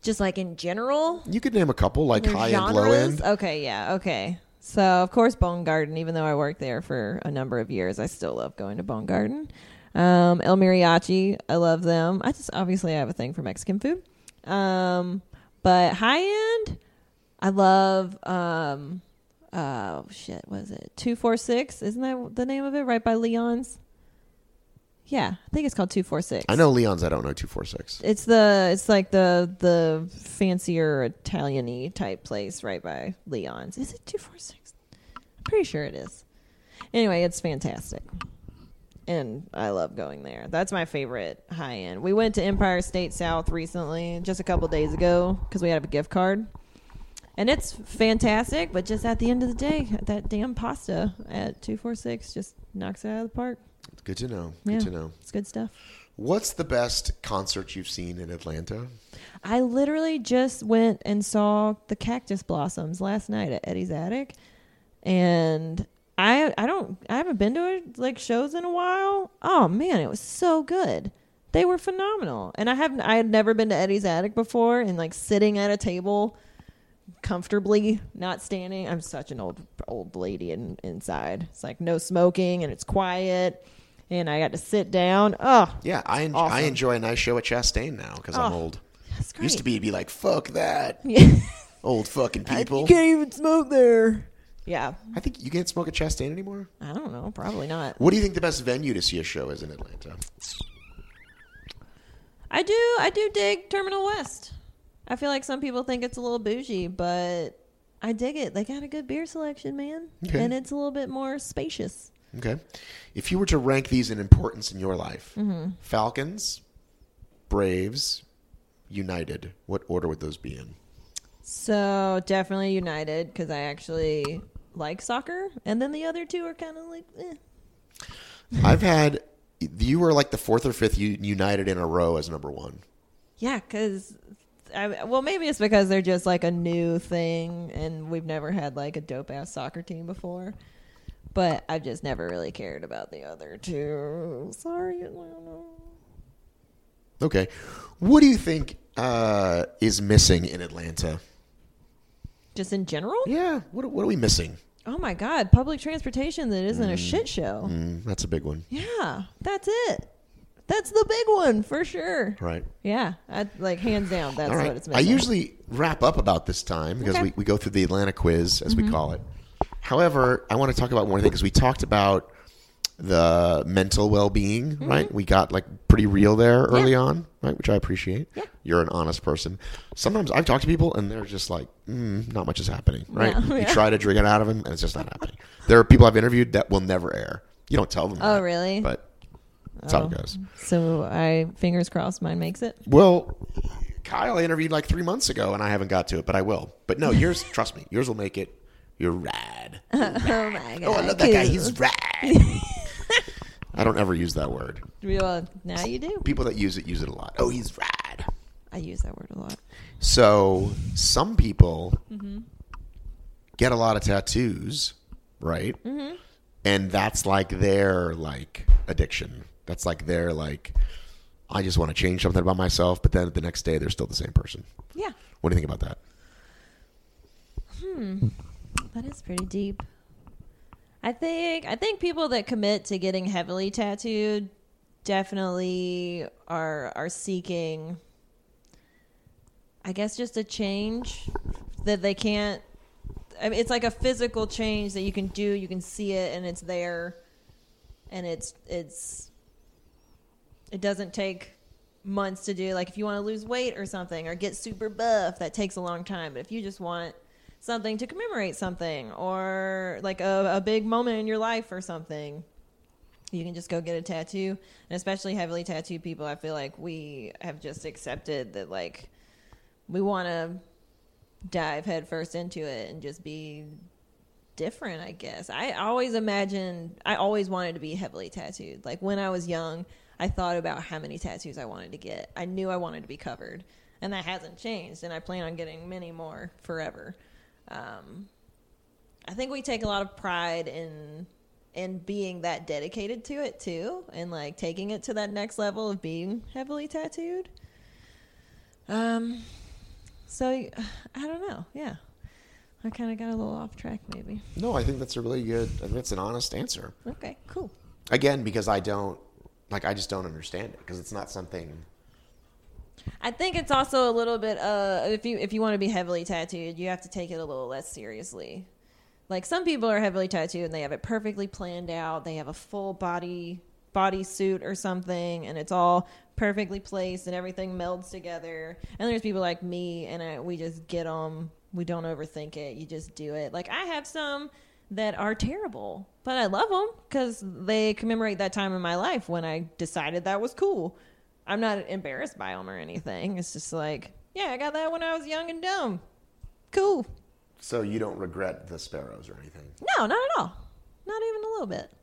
Speaker 3: Just like in general?
Speaker 2: You could name a couple, like
Speaker 3: Their
Speaker 2: high
Speaker 3: genres?
Speaker 2: end, low end.
Speaker 3: Okay, yeah, okay. So, of course, Bone Garden, even though I worked there for a number of years, I still love going to Bone Garden. Um, El Mariachi, I love them. I just, obviously, I have a thing for Mexican food. Um, but high end, I love, um, oh, shit, what is it? two forty-six, isn't that the name of it? Right by Leon's? Yeah, I think it's called two forty-six.
Speaker 2: I know Leon's. I don't know two forty-six.
Speaker 3: It's the it's like the the fancier Italian-y type place right by Leon's. Is it two forty-six? I'm pretty sure it is. Anyway, it's fantastic. And I love going there. That's my favorite high end. We went to Empire State South recently, just a couple days ago, because we had a gift card. And it's fantastic, but just at the end of the day, that damn pasta at two forty-six just knocks it out of the park.
Speaker 2: It's good to know. Good
Speaker 3: Yeah,
Speaker 2: to know.
Speaker 3: it's good stuff.
Speaker 2: What's the best concert you've seen in Atlanta?
Speaker 3: I literally just went and saw the Cactus Blossoms last night at Eddie's Attic, and I I don't I haven't been to it, like shows in a while. Oh man, it was so good. They were phenomenal, and I haven't I had never been to Eddie's Attic before, and like sitting at a table comfortably, not standing. I'm such an old old lady in, inside. It's like no smoking, and it's quiet. And I got to sit down. Oh,
Speaker 2: Yeah, I en-
Speaker 3: awesome.
Speaker 2: I enjoy a nice show at Chastain now because I'm
Speaker 3: Oh,
Speaker 2: old.
Speaker 3: that's great.
Speaker 2: Used to be to be like, fuck that.
Speaker 3: Yeah.
Speaker 2: Old fucking people.
Speaker 3: You can't even smoke there. Yeah.
Speaker 2: I think you can't smoke at Chastain anymore.
Speaker 3: I don't know. Probably not.
Speaker 2: What do you think the best venue to see a show is in Atlanta?
Speaker 3: I do. I do dig Terminal West. I feel like some people think it's a little bougie, but I dig it. They got a good beer selection, man.
Speaker 2: Okay.
Speaker 3: And it's a little bit more spacious.
Speaker 2: Okay. If you were to rank these in importance in your life,
Speaker 3: Mm-hmm.
Speaker 2: Falcons, Braves, United, what order would those be in?
Speaker 3: So definitely United, because I actually like soccer. And then the other two are kind of like, eh.
Speaker 2: I've had, you were like the fourth or fifth U- United in a row as number one.
Speaker 3: Yeah, because, I, well, maybe it's because they're just like a new thing, and we've never had like a dope-ass soccer team before. But I've just never really cared about the other two. Sorry, Atlanta.
Speaker 2: Okay. What do you think uh, is missing in Atlanta?
Speaker 3: Just in general?
Speaker 2: Yeah. What, what are we missing?
Speaker 3: Oh my God, public transportation that isn't a shit show.
Speaker 2: Mm, that's a big one.
Speaker 3: Yeah, that's it. That's the big one for sure.
Speaker 2: Right.
Speaker 3: Yeah, I, like hands down, that's
Speaker 2: All right.
Speaker 3: what it's
Speaker 2: I
Speaker 3: missing.
Speaker 2: usually wrap up about this time because
Speaker 3: Okay.
Speaker 2: we, we go through the Atlanta quiz, as
Speaker 3: Mm-hmm.
Speaker 2: we call it. However, I want to talk about one thing because we talked about the mental well-being,
Speaker 3: Mm-hmm.
Speaker 2: right? We got like pretty real there early on, right? Which I appreciate.
Speaker 3: Yeah.
Speaker 2: You're an honest person. Sometimes I've talked to people and they're just like, mm, not much is happening, right?
Speaker 3: Yeah.
Speaker 2: You
Speaker 3: Yeah.
Speaker 2: try to drink it out of them and it's just not happening. There are people I've interviewed that will never air. You don't tell them
Speaker 3: Oh,
Speaker 2: that,
Speaker 3: really?
Speaker 2: But that's how
Speaker 3: Oh.
Speaker 2: it goes.
Speaker 3: So I, fingers crossed, mine makes it.
Speaker 2: Well, Kyle I interviewed like three months ago and I haven't got to it, but I will. But no, yours, trust me, yours will make it. You're rad.
Speaker 3: Oh my God.
Speaker 2: Oh, I love that guy. He's rad. I don't ever use that word.
Speaker 3: Well, now you do.
Speaker 2: People that use it use it a lot. Oh, he's rad.
Speaker 3: I use that word a lot.
Speaker 2: So some people
Speaker 3: Mm-hmm.
Speaker 2: get a lot of tattoos, right?
Speaker 3: Mm-hmm.
Speaker 2: And that's like their like addiction. That's like their like, I just want to change something about myself, but then the next day they're still the same person.
Speaker 3: Yeah.
Speaker 2: What do you think about that?
Speaker 3: Hmm. That is pretty deep. I think I think people that commit to getting heavily tattooed definitely are are seeking, I guess, just a change that they can't. I mean, it's like a physical change that you can do. You can see it, and it's there, and it's it's. It doesn't take months to do. Like if you want to lose weight or something, or get super buff, that takes a long time. But if you just want something to commemorate something, or like a, a big moment in your life or something, you can just go get a tattoo. And especially heavily tattooed people, I feel like we have just accepted that, like, we want to dive headfirst into it and just be different, I guess. I always imagined, I always wanted to be heavily tattooed. Like when I was young, I thought about how many tattoos I wanted to get. I knew I wanted to be covered, and that hasn't changed, and I plan on getting many more forever. Um, I think we take a lot of pride in in being that dedicated to it too, and like taking it to that next level of being heavily tattooed. Um, So I don't know. Yeah. I kind of got a little off track maybe.
Speaker 2: No, I think that's a really good, I think that's an honest answer.
Speaker 3: Okay, cool.
Speaker 2: Again, because I don't, like, I just don't understand it because it's not something.
Speaker 3: I think it's also a little bit, uh, if you if you want to be heavily tattooed, you have to take it a little less seriously. Like some people are heavily tattooed and they have it perfectly planned out. They have a full body body suit or something and it's all perfectly placed and everything melds together. And there's people like me and I, we just get them. We don't overthink it. You just do it. Like I have some that are terrible, but I love them because they commemorate that time in my life when I decided that was cool. I'm not embarrassed by them or anything. It's just like, yeah, I got that when I was young and dumb. Cool.
Speaker 2: So you don't regret the sparrows or anything?
Speaker 3: No, not at all. Not even a little bit.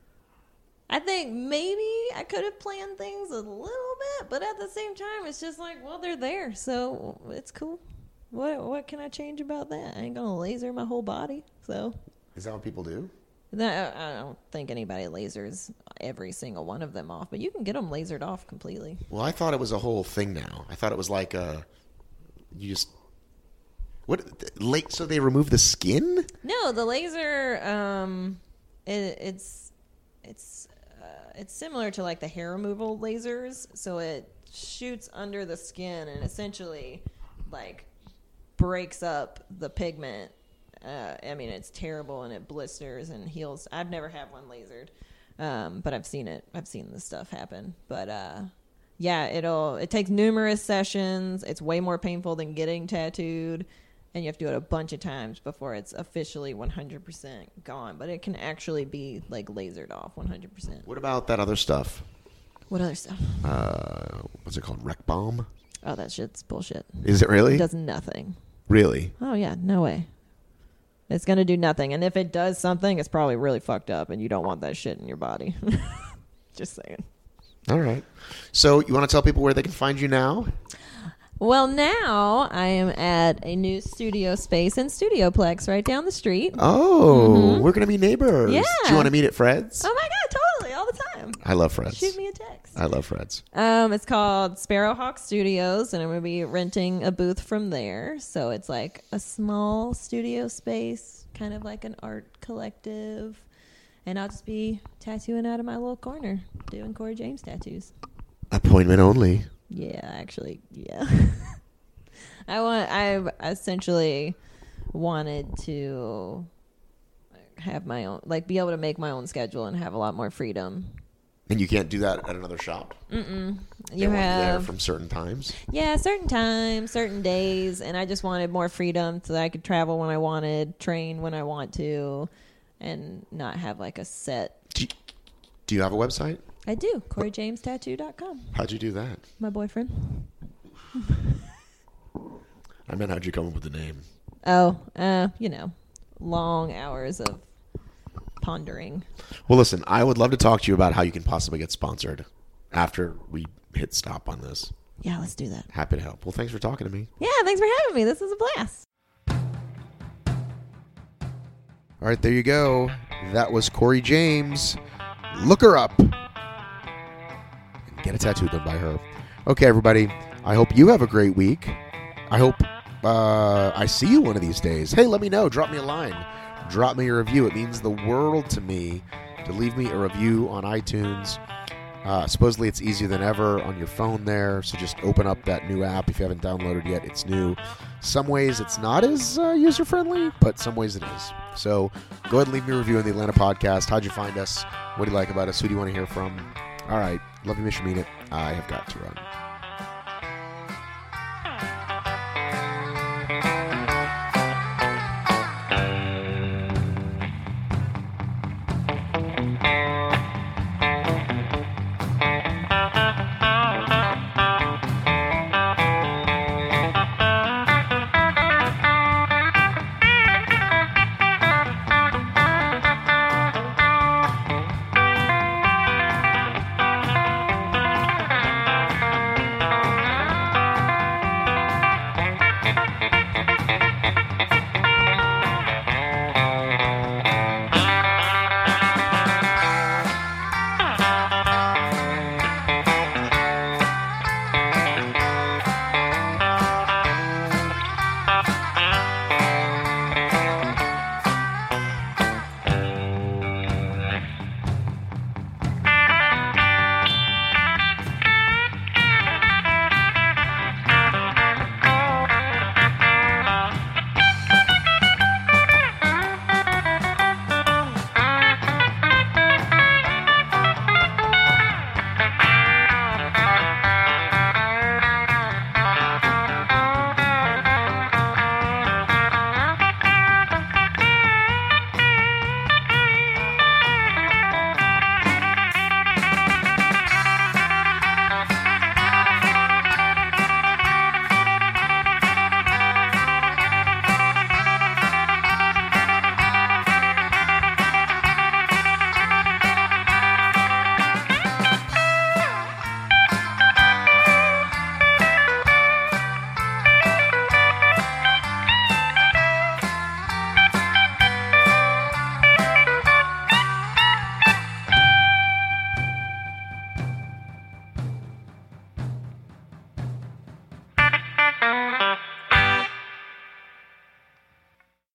Speaker 3: I think maybe I could have planned things a little bit, but at the same time, it's just like, well, they're there, so it's cool. What what can I change about that? I ain't gonna laser my whole body, so.
Speaker 2: Is that what people do?
Speaker 3: That, I don't think anybody lasers every single one of them off, but you can get them lasered off completely.
Speaker 2: Well, I thought it was a whole thing now. I thought it was like a, you just, what, like, so they remove the skin?
Speaker 3: No, the laser, um, it, it's, it's, uh, it's similar to like the hair removal lasers. So it shoots under the skin and essentially like breaks up the pigment. Uh, I mean, it's terrible and it blisters and heals. I've never had one lasered, um, but I've seen it. I've seen this stuff happen. But uh, yeah, it'll. It takes numerous sessions. It's way more painful than getting tattooed, and you have to do it a bunch of times before it's officially one hundred percent gone. But it can actually be like lasered off one hundred percent.
Speaker 2: What about that other stuff?
Speaker 3: What other stuff?
Speaker 2: Uh, what's it called? Rec bomb?
Speaker 3: Oh, that shit's bullshit.
Speaker 2: Is it really?
Speaker 3: It does nothing.
Speaker 2: Really?
Speaker 3: Oh yeah, no way. It's going to do nothing. And if it does something, it's probably really fucked up and you don't want that shit in your body. Just saying.
Speaker 2: All right. So you want to tell people where they can find you now?
Speaker 3: Well, now I am at a new studio space in Studioplex right down the street.
Speaker 2: Oh,
Speaker 3: Mm-hmm.
Speaker 2: we're going to be neighbors.
Speaker 3: Yeah.
Speaker 2: Do you want to meet at Fred's?
Speaker 3: Oh my God, totally, all the time.
Speaker 2: I love Fred's.
Speaker 3: Shoot me a text.
Speaker 2: I love Fred's.
Speaker 3: Um, it's called Sparrowhawk Studios, and I'm going to be renting a booth from there. So it's like a small studio space, kind of like an art collective. And I'll just be tattooing out of my little corner, doing Corey James tattoos.
Speaker 2: Appointment only.
Speaker 3: Yeah, actually, yeah. I want. I essentially wanted to have my own, like, be able to make my own schedule and have a lot more freedom.
Speaker 2: And you can't do that at another shop?
Speaker 3: Mm-mm.
Speaker 2: They
Speaker 3: You
Speaker 2: want there
Speaker 3: have
Speaker 2: from certain times?
Speaker 3: Yeah, certain times, certain days, and I just wanted more freedom so that I could travel when I wanted, train when I want to, and not have like a set.
Speaker 2: Do you, do you have a website?
Speaker 3: I do. Corey James Tattoo dot com.
Speaker 2: How'd you do that?
Speaker 3: My boyfriend.
Speaker 2: I meant, how'd you come up with the name?
Speaker 3: Oh, uh, you know, long hours of pondering.
Speaker 2: Well, listen, I would love to talk to you about how you can possibly get sponsored after we hit stop on this.
Speaker 3: Yeah, let's do that.
Speaker 2: Happy to help. Well, thanks for talking to me.
Speaker 3: Yeah, thanks for having me. This was a blast.
Speaker 2: All right, there you go. That was Corey James. Look her up. And get a tattoo done by her. Okay, everybody. I hope you have a great week. I hope uh, I see you one of these days. Hey, let me know. Drop me a line. Drop me a review. It means the world to me to leave me a review on iTunes. Uh, supposedly it's easier than ever on your phone there, so just open up that new app if you haven't downloaded yet. It's new. Some ways it's not as uh, user-friendly, but some ways it is. So go ahead and leave me a review on the Atlanta Podcast. How'd you find us? What do you like about us? Who do you want to hear from? All right. Love you, miss you, mean it. I have got to run.